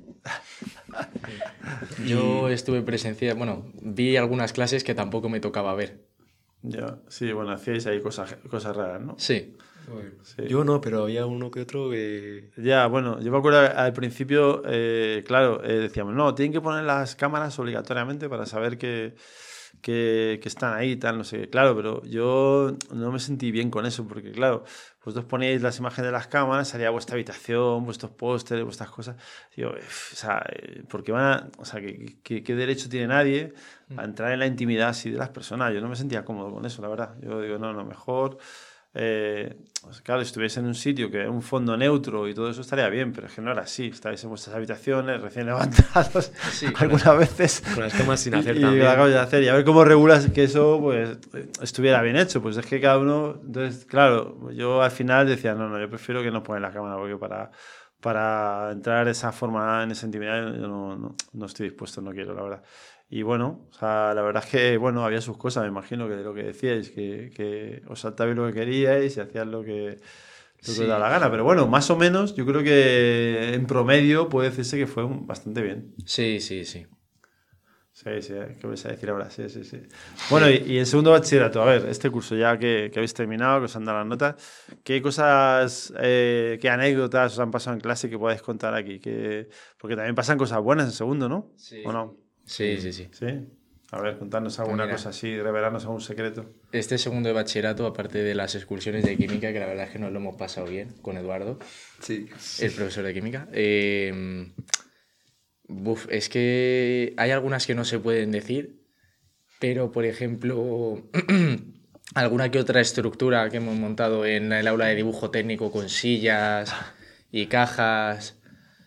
Yo estuve presencial, bueno, vi algunas clases que tampoco me tocaba ver.
Ya, sí, bueno, hacíais ahí cosas, cosas raras, ¿no?
Sí.
Sí.
Yo no, pero había uno que otro que...
Ya, bueno, yo me acuerdo al principio, eh, claro, eh, decíamos, no, tienen que poner las cámaras obligatoriamente para saber que, que, que están ahí y tal, no sé qué. Claro, pero yo no me sentí bien con eso, porque claro, vosotros poníais las imágenes de las cámaras, salía vuestra habitación, vuestros pósteres, vuestras cosas. Digo, "Uf, o sea, eh, ¿por qué van a, o sea, ¿qué, qué, qué derecho tiene nadie a entrar en la intimidad así de las personas? Yo no me sentía cómodo con eso, la verdad. Yo digo, no, no, mejor... Eh, pues claro, si estuviese en un sitio que un fondo neutro y todo eso estaría bien, pero es que no era así. Estáis en vuestras habitaciones, recién levantados,
Sí,
algunas veces.
Con las tomas sin hacer
y, y
también.
lo acabas de hacer. Y a ver cómo regulas que eso pues estuviera bien hecho. Pues es que cada uno. Entonces, claro, yo al final decía, no, no, yo prefiero que no pongan la cámara porque para, para entrar de esa forma, en esa intimidad, yo no, no, no estoy dispuesto, no quiero, la verdad. Y bueno, o sea, la verdad es que bueno, había sus cosas, me imagino que de lo que decíais, que, que os saltabais lo que queríais y hacíais lo que, lo que
Sí.
os daba la gana. Pero bueno, más o menos, yo creo que en promedio puede decirse que fue un- bastante bien.
Sí, sí, sí.
Sí, sí, ¿eh? ¿Qué vais a decir ahora? Sí, sí, sí. Bueno, y, y en segundo bachillerato, a ver, este curso ya que, que habéis terminado, que os han dado las notas, ¿qué cosas, eh, qué anécdotas os han pasado en clase que podáis contar aquí? Que, porque también pasan cosas buenas en segundo, ¿no?
Sí.
¿O no?
Sí, sí, sí.
Sí. A ver, contarnos alguna
Mira.
cosa así, revelarnos algún secreto.
Este segundo de bachillerato, aparte de las excursiones de química, que la verdad es que nos lo hemos pasado bien con Eduardo,
Sí.
el profesor de química, eh, buf, es que hay algunas que no se pueden decir, pero por ejemplo, alguna que otra estructura que hemos montado en el aula de dibujo técnico con sillas y cajas,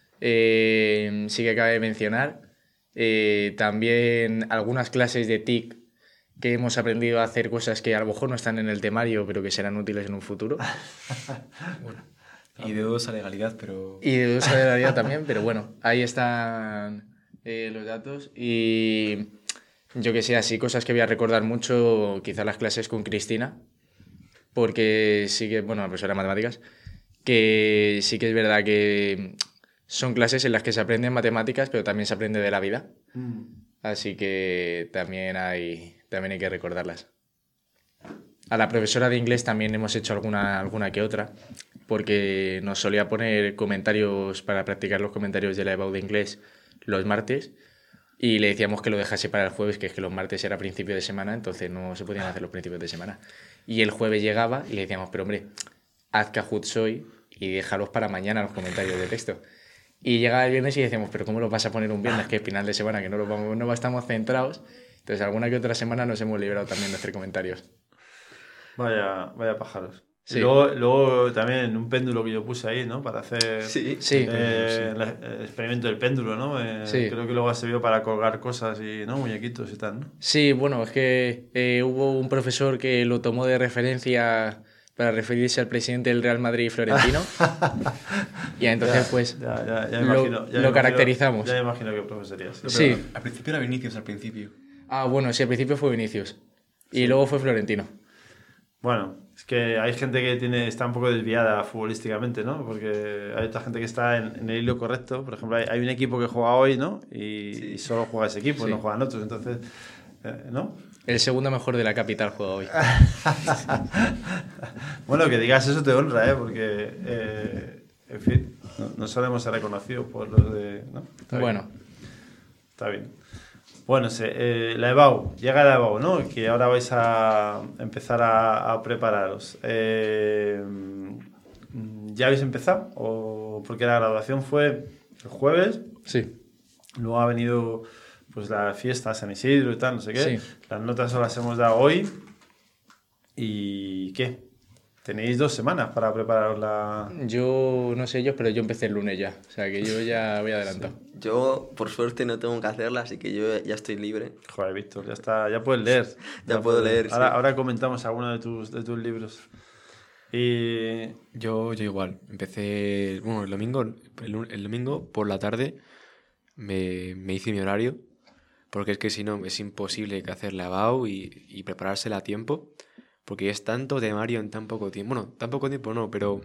eh, sí que cabe mencionar. Eh, también algunas clases de T I C que hemos aprendido a hacer cosas que a lo mejor no están en el temario, pero que serán útiles en un futuro.
Y de dudosa legalidad, pero...
Y de dudosa legalidad también, pero bueno, ahí están eh, los datos. Y yo que sé, así cosas que voy a recordar mucho, quizás las clases con Cristina, porque sí que, bueno, la profesora de matemáticas, que sí que es verdad que son clases en las que se aprenden matemáticas, pero también se aprende de la vida. Así que también hay, también hay que recordarlas. A la profesora de inglés también hemos hecho alguna, alguna que otra, porque nos solía poner comentarios para practicar los comentarios de la EBAU de inglés los martes, y le decíamos que lo dejase para el jueves, que es que los martes era principio de semana, entonces no se podían hacer los principios de semana. Y el jueves llegaba y le decíamos, pero hombre, haz Kahoot soy y déjalos para mañana los comentarios de texto. Y llegaba el viernes y decíamos, pero ¿cómo los vas a poner un viernes? Que es final de semana, que no, los vamos, no estamos centrados. Entonces, alguna que otra semana nos hemos librado también de hacer comentarios.
Vaya, vaya pájaros.
Sí.
Y luego, luego también un péndulo que yo puse ahí, ¿no? Para hacer
Sí.
Sí,
eh, la- el experimento del péndulo, ¿no? Eh,
Sí.
Creo que luego ha servido para colgar cosas y, ¿no? Muñequitos y tal, ¿no?
sí, bueno, es que eh, hubo un profesor que lo tomó de referencia para referirse al presidente del Real Madrid, Florentino. Y entonces,
Ya,
pues,
ya, ya, ya me
lo-
imagino, ya me
lo
imagino-
caracterizamos.
Ya me imagino qué profe sería. Sí.
Sí.
Al principio era Vinicius, al principio.
Ah, bueno, sí, al principio fue Vinicius. Y luego fue Florentino.
Bueno, es que hay gente que tiene, está un poco desviada futbolísticamente, ¿no? Porque hay otra gente que está en, en el hilo correcto. Por ejemplo, hay, hay un equipo que juega hoy, ¿no? Y,
Sí.
y solo juega ese equipo,
Sí.
no juegan otros. Entonces, eh, ¿no?
El segundo mejor de la capital juega hoy.
Bueno, que digas eso te honra, ¿eh? Porque, eh, en fin, no, no solemos ser reconocidos por los de... ¿no? Está bien.
Bueno,
Está bien. Bueno, se, eh, la EBAU, llega la EBAU, ¿no? Que ahora vais a empezar a, a prepararos. Eh, ¿Ya habéis empezado? ¿O porque la graduación fue el jueves?
sí.
Luego ha venido pues la fiesta San Isidro y tal, no sé qué.
Sí.
Las notas os las hemos dado hoy. ¿Y qué? Tenéis dos semanas para prepararos la...
Yo no sé ellos, pero yo empecé el lunes ya. O sea que yo ya voy adelantado.
Yo, por suerte, no tengo que hacerla, así que yo ya estoy libre.
Joder, Víctor, ya está, ya puedes leer.
Ya puedo leer,
Ahora,
sí.
ahora comentamos alguno de tus, de tus libros. Y...
Yo, yo igual. Empecé, bueno, el domingo, el, lu- el domingo por la tarde me, me hice mi horario, porque es que si no es imposible que hacer la B A U y, y preparársela a tiempo, porque es tanto temario en tan poco tiempo. Bueno, tan poco tiempo no, pero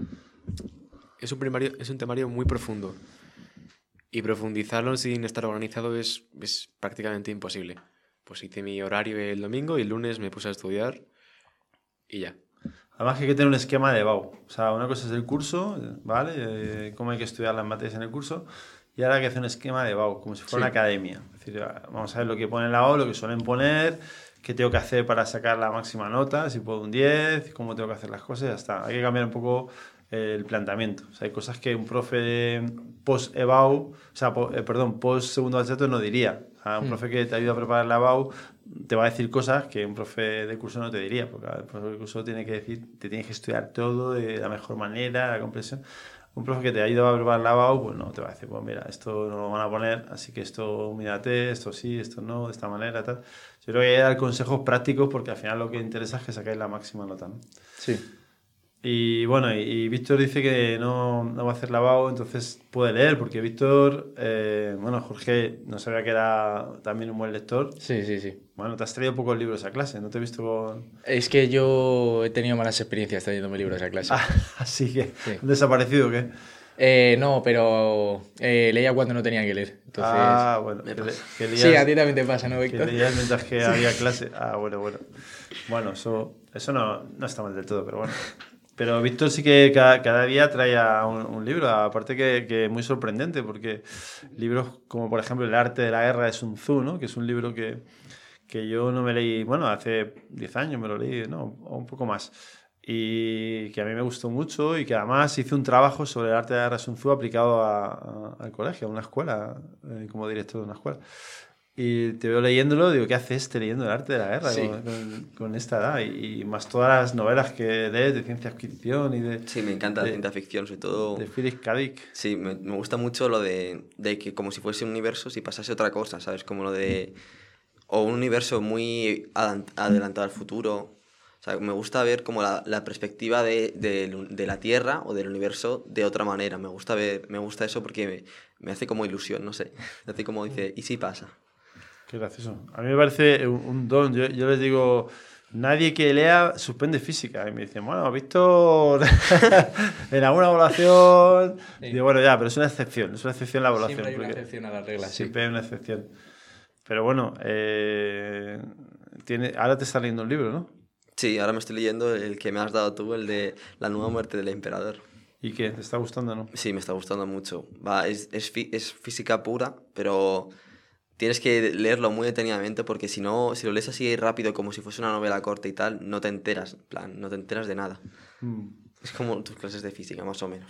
es un, primario, es un temario muy profundo. Y profundizarlo sin estar organizado es, es prácticamente imposible. Pues hice mi horario el domingo y el lunes me puse a estudiar y ya.
Además que hay que tener un esquema de BAU. O sea, una cosa es el curso, ¿vale? Eh, cómo hay que estudiar las materias en el curso. Y ahora hay que hacer un esquema de BAU, como si fuera
Sí.
una academia. Es decir, vamos a ver lo que pone en la BAU, lo que suelen poner, qué tengo que hacer para sacar la máxima nota, si puedo un diez, cómo tengo que hacer las cosas, ya está. Hay que cambiar un poco el planteamiento. O sea, hay cosas que un profe post-EBAU, o sea, po- eh, perdón, post-segundo bachillerato no diría. O sea, un
Mm.
profe que te ayuda a preparar la BAU te va a decir cosas que un profe de curso no te diría, porque el profe de curso tiene que decir, te tienes que estudiar todo de la mejor manera, la comprensión. Un profe que te ayuda a preparar la BAU, pues no, te va a decir, pues mira, esto no lo van a poner, así que esto mírate, esto sí, esto no, de esta manera, tal. Yo creo que hay que dar consejos prácticos porque al final lo que interesa es que sacáis la máxima nota, ¿no?
Sí.
Y bueno, y, y Víctor dice que no, no va a hacer la BAU, entonces puede leer, porque Víctor, eh, bueno, Jorge no sabía que era también un buen lector.
Sí, sí, sí.
Bueno, te has traído pocos libros a clase, no te he visto con...
Es que yo he tenido malas experiencias trayéndome libros a clase.
Ah, así que,
Sí.
¿han desaparecido o qué?
Eh, no, pero eh, leía cuando no tenía que leer. Entonces...
Ah, bueno,
Me
que, le-
pasa.
que leías,
Sí, a ti también te pasa, ¿no,
que
Víctor?
leías mientras que había clase. Ah, bueno, bueno. Bueno, eso, eso no, no está mal del todo, pero bueno. Pero Víctor sí que cada, cada día traía un, un libro, aparte que, que muy sorprendente, porque libros como por ejemplo El arte de la guerra de Sun Tzu, ¿no? Que es un libro que, que yo no me leí, bueno, hace diez años me lo leí, ¿no? O un poco más. Y que a mí me gustó mucho y que además hice un trabajo sobre el arte de la guerra de Sun Tzu aplicado a, a- al colegio, a una escuela, eh, como director de una escuela. Y te veo leyéndolo, digo, ¿qué hace este leyendo el arte de la guerra
Sí.
con, con- con esta edad? Y, y más todas las novelas que lees de ciencia ficción y de,
Sí, me encanta la
de-
ciencia ficción, sobre todo...
de Philip K. Dick.
Sí, me, me gusta mucho lo de, de que como si fuese un universo, si pasase otra cosa, ¿sabes? Como lo de... O un universo muy adan- adelantado al futuro. O sea, me gusta ver como la, la perspectiva de, de, de la Tierra o del universo de otra manera. Me gusta ver, me gusta eso porque me, me hace como ilusión, no sé. Me hace como dice, ¿y si pasa?
Qué gracioso. A mí me parece un, un don. Yo, yo les digo, nadie que lea suspende física. Y me dicen, bueno, Víctor, en alguna evaluación...
Sí.
Digo, bueno, ya, pero es una excepción. Es una excepción la evaluación.
Siempre hay una
porque
excepción a las reglas, sí.
Siempre hay una excepción. Pero bueno, eh, tiene, ahora te está leyendo un libro, ¿no?
Sí, ahora me estoy leyendo el que me has dado tú, el de La nueva muerte del emperador.
¿Y qué? ¿Te está gustando, no?
Sí, me está gustando mucho. Va, es, es, fí- es física pura, pero tienes que leerlo muy detenidamente porque si no, si lo lees así rápido como si fuese una novela corta y tal, no te enteras, en plan, no te enteras de nada.
Mm.
Es como tus clases de física, más o menos.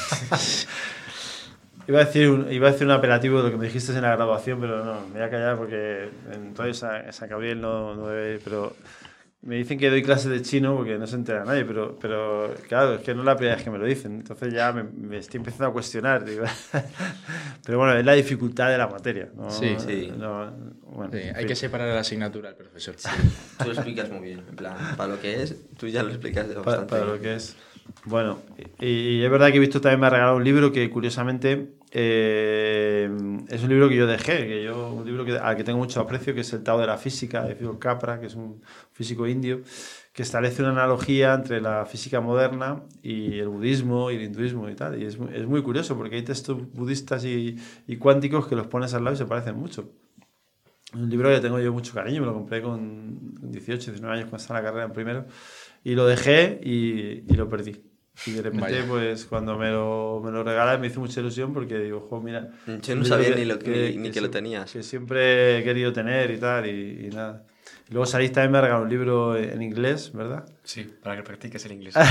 Iba a, decir un, iba a decir un apelativo de lo que me dijiste en la graduación, pero no, me voy a callar porque entonces a San Gabriel no, no debe... Pero me dicen que doy clases de chino porque no se entera nadie, pero, pero claro, es que no es la primera vez que me lo dicen. Entonces ya me, me estoy empezando a cuestionar. Digo. Pero bueno, es la dificultad de la materia. ¿No?
Sí.
Sí.
No, bueno,
Sí,
en
hay
fin.
que separar la asignatura al profesor.
Tú lo explicas muy bien, en plan, para lo que es, tú ya lo explicas
para,
bastante
para
bien.
lo que es. Bueno, y, y es verdad que he visto también me ha regalado un libro que curiosamente eh, es un libro que yo dejé, que yo, un libro que, al que tengo mucho aprecio, que es el Tao de la Física, de Fidel Capra, que es un físico indio, que establece una analogía entre la física moderna y el budismo y el hinduismo y tal. Y es, muy- es muy curioso porque hay textos budistas y, y cuánticos que los pones al lado y se parecen mucho. Es un libro que tengo yo mucho cariño, me lo compré con dieciocho, diecinueve años cuando estaba en la carrera en primero y lo dejé y, y lo perdí. Y de repente,
Vaya.
pues cuando me lo, me lo regalan me hizo mucha ilusión porque digo, jo, mira.
Yo no
un
sabía
libro
ni, lo, que, ni, ni que lo
siem-
tenías.
que siempre he querido tener y tal, y, y nada. Y luego salís también me regaló un libro en inglés, ¿verdad?
Sí, para que practiques el inglés.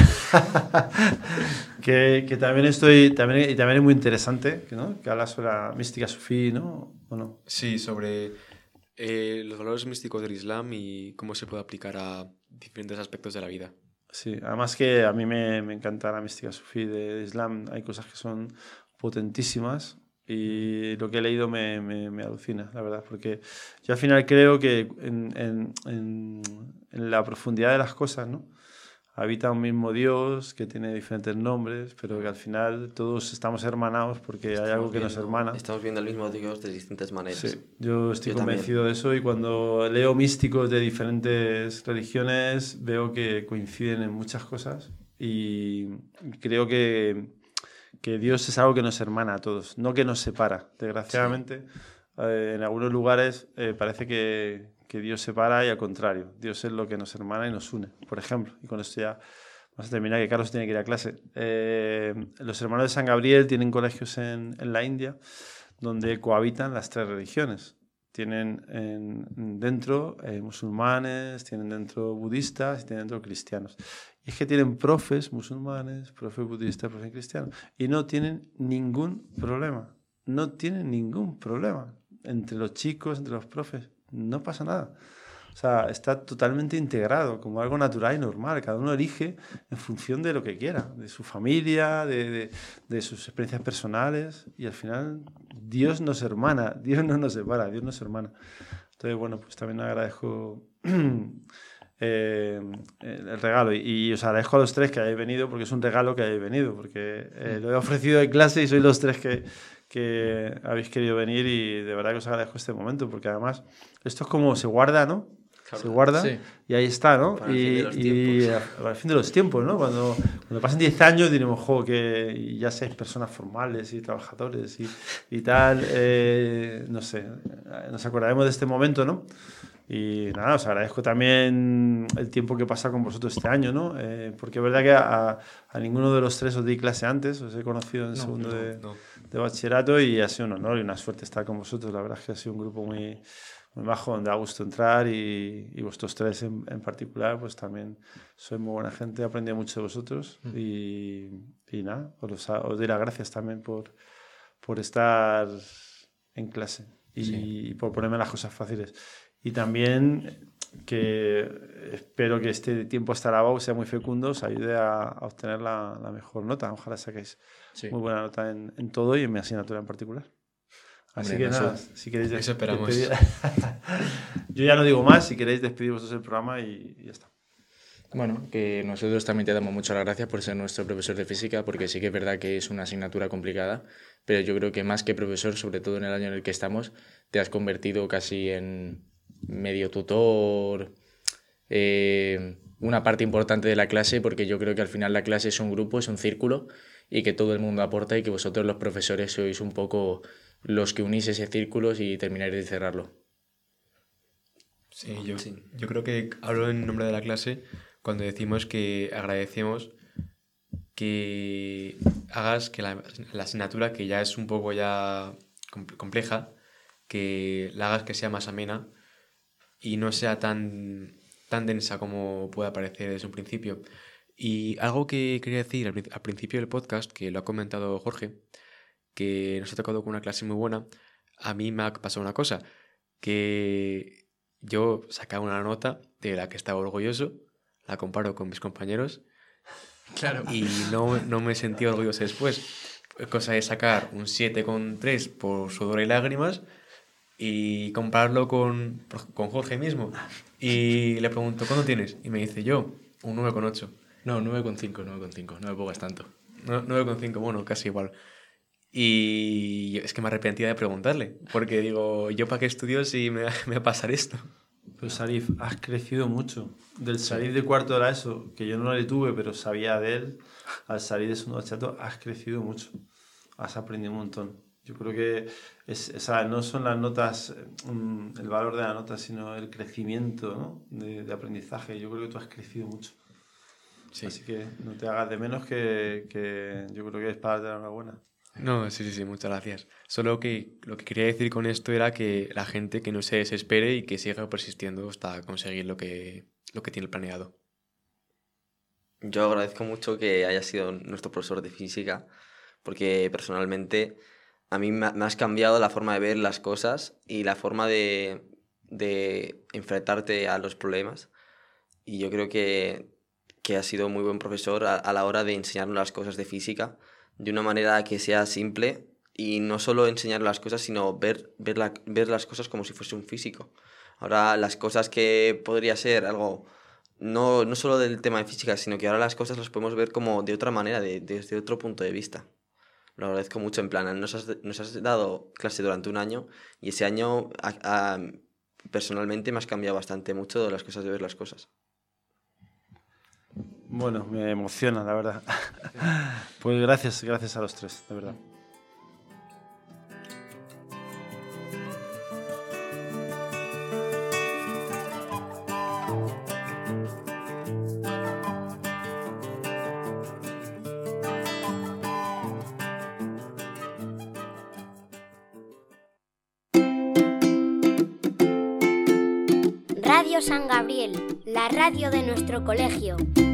que, que también estoy, también, y también es muy interesante, ¿no? Que habla sobre la mística sufí, ¿no? ¿O no?
Sí, sobre eh, los valores místicos del Islam y cómo se puede aplicar a diferentes aspectos de la vida.
Sí, además que a mí me, me encanta la mística sufí de, de Islam. Hay cosas que son potentísimas y lo que he leído me, me, me alucina, la verdad, porque yo al final creo que en, en, en, en la profundidad de las cosas, ¿no? Habita un mismo Dios que tiene diferentes nombres, pero que al final todos estamos hermanados porque hay algo que nos
viendo-
hermana.
Estamos viendo el mismo Dios de distintas maneras.
Sí, yo estoy
Yo
convencido de eso y cuando leo místicos de diferentes religiones veo que coinciden en muchas cosas y creo que, que Dios es algo que nos hermana a todos, no que nos separa. Desgraciadamente, eh, en algunos lugares eh, parece que, que Dios separa y al contrario, Dios es lo que nos hermana y nos une. Por ejemplo, y con esto ya vamos a terminar, que Carlos tiene que ir a clase. Eh, los hermanos de San Gabriel tienen colegios en, en la India donde cohabitan las tres religiones. Tienen en- dentro eh, musulmanes, tienen dentro budistas y tienen dentro cristianos. Y es que tienen profes musulmanes, profes budistas, profes cristianos. Y no tienen ningún problema. No tienen ningún problema. Entre los chicos, entre los profes, no pasa nada. O sea, está totalmente integrado como algo natural y normal. Cada uno elige en función de lo que quiera, de su familia, de, de, de sus experiencias personales. Y al final, Dios nos hermana, Dios no nos separa, Dios nos hermana. Entonces, bueno, pues también agradezco eh, el regalo. Y, y os agradezco a los tres que hayáis venido, porque es un regalo que hayáis venido, porque eh, lo he ofrecido en clase y sois los tres que, que habéis querido venir y de verdad que os agradezco este momento, porque además esto es como se guarda, ¿no?
Claro.
Se guarda
Sí.
y ahí está, ¿no?
Para el
y,
fin de los
y
tiempos.
a- para el fin de los tiempos, ¿no? Cuando, cuando pasen diez años diremos, jo, que y ya seáis personas formales y trabajadores y, y tal, eh, no sé, nos acordaremos de este momento, ¿no? Y nada, os agradezco también el tiempo que he pasado con vosotros este año, ¿no? Eh, porque es verdad que a, a ninguno de los tres os di clase antes, os he conocido en
No,
segundo
no,
de,
no.
de bachillerato y ha sido un honor y una suerte estar con vosotros. La verdad es que ha sido un grupo muy, muy bajo donde da gusto entrar y, y vosotros tres en, en particular, pues también sois muy buena gente, he aprendido mucho de vosotros y, y nada, os, os doy las gracias también por, por estar en clase y,
Sí.
y por ponerme las cosas fáciles. Y también que espero que este tiempo hasta la B A U sea muy fecundo, os ayude a, a obtener la, la mejor nota. Ojalá saquéis
Sí.
muy buena nota en, en todo y en mi asignatura en particular. Así
Hombre,
que
no
nada,
sé.
si queréis des-
Eso esperamos.
despedir- Yo ya no digo más, si queréis despedir vosotros el programa y, y ya está.
Bueno, que nosotros también te damos muchas las gracias por ser nuestro profesor de física, porque sí que es verdad que es una asignatura complicada, pero yo creo que más que profesor, sobre todo en el año en el que estamos, te has convertido casi en medio tutor, eh, una parte importante de la clase, porque yo creo que al final la clase es un grupo, es un círculo, y que todo el mundo aporta y que vosotros los profesores sois un poco los que unís ese círculo y termináis de cerrarlo.
Sí, yo,
Sí.
yo creo que hablo en nombre de la clase cuando decimos que agradecemos que hagas que la, la asignatura, que ya es un poco ya com- compleja, que la hagas que sea más amena y no sea tan, tan densa como pueda parecer desde un principio. Y algo que quería decir al, pri- al principio del podcast, que lo ha comentado Jorge, que nos ha tocado con una clase muy buena, a mí me ha pasado una cosa, que yo sacaba una nota de la que estaba orgulloso, la comparo con mis compañeros
Claro.
y no, no me sentí orgulloso después. Fue cosa de sacar un siete coma tres por sudor y lágrimas y compararlo con, con Jorge mismo. Y le pregunto, ¿cuándo tienes? Y me dice yo, un nueve coma ocho.
No, nueve coma cinco, nueve coma cinco, no me pongas tanto.
No, nueve coma cinco, bueno, casi igual. Y es que me arrepentía de preguntarle, porque digo, ¿yo para qué estudio si me, me va a pasar esto?
Pues Sarif, has crecido mucho. Del Sarif de cuarto de la ESO, que yo no le tuve, pero sabía de él, al salir de segundo bachillerato, has crecido mucho. Has aprendido un montón. Yo creo que es, o sea, no son las notas, um, el valor de la nota, sino el crecimiento, ¿no? de, de aprendizaje. Yo creo que tú has crecido mucho.
Sí.
Así que no te hagas de menos, que, que yo creo que es para darte la enhorabuena.
No, sí, sí, sí, muchas gracias. Solo que lo que quería decir con esto era que la gente que no se desespere y que siga persistiendo hasta conseguir lo que, lo que tiene planeado.
Yo agradezco mucho que hayas sido nuestro profesor de física, porque personalmente a mí me me has cambiado la forma de ver las cosas y la forma de, de enfrentarte a los problemas. Y yo creo que, que has sido muy buen profesor a, a la hora de enseñarnos las cosas de física de una manera que sea simple, y no solo enseñar las cosas, sino ver, ver, la- ver las cosas como si fuese un físico. Ahora las cosas que podría ser algo, no, no solo del tema de física, sino que ahora las cosas las podemos ver como de otra manera, de- desde otro punto de vista. Lo agradezco mucho, en plan, nos has, nos has dado clase durante un año, y ese año a- a- personalmente me has cambiado bastante mucho de las cosas de ver las cosas.
Bueno, me emociona, la verdad. Pues gracias, gracias a los tres, de verdad.
Radio San Gabriel, la radio de nuestro colegio.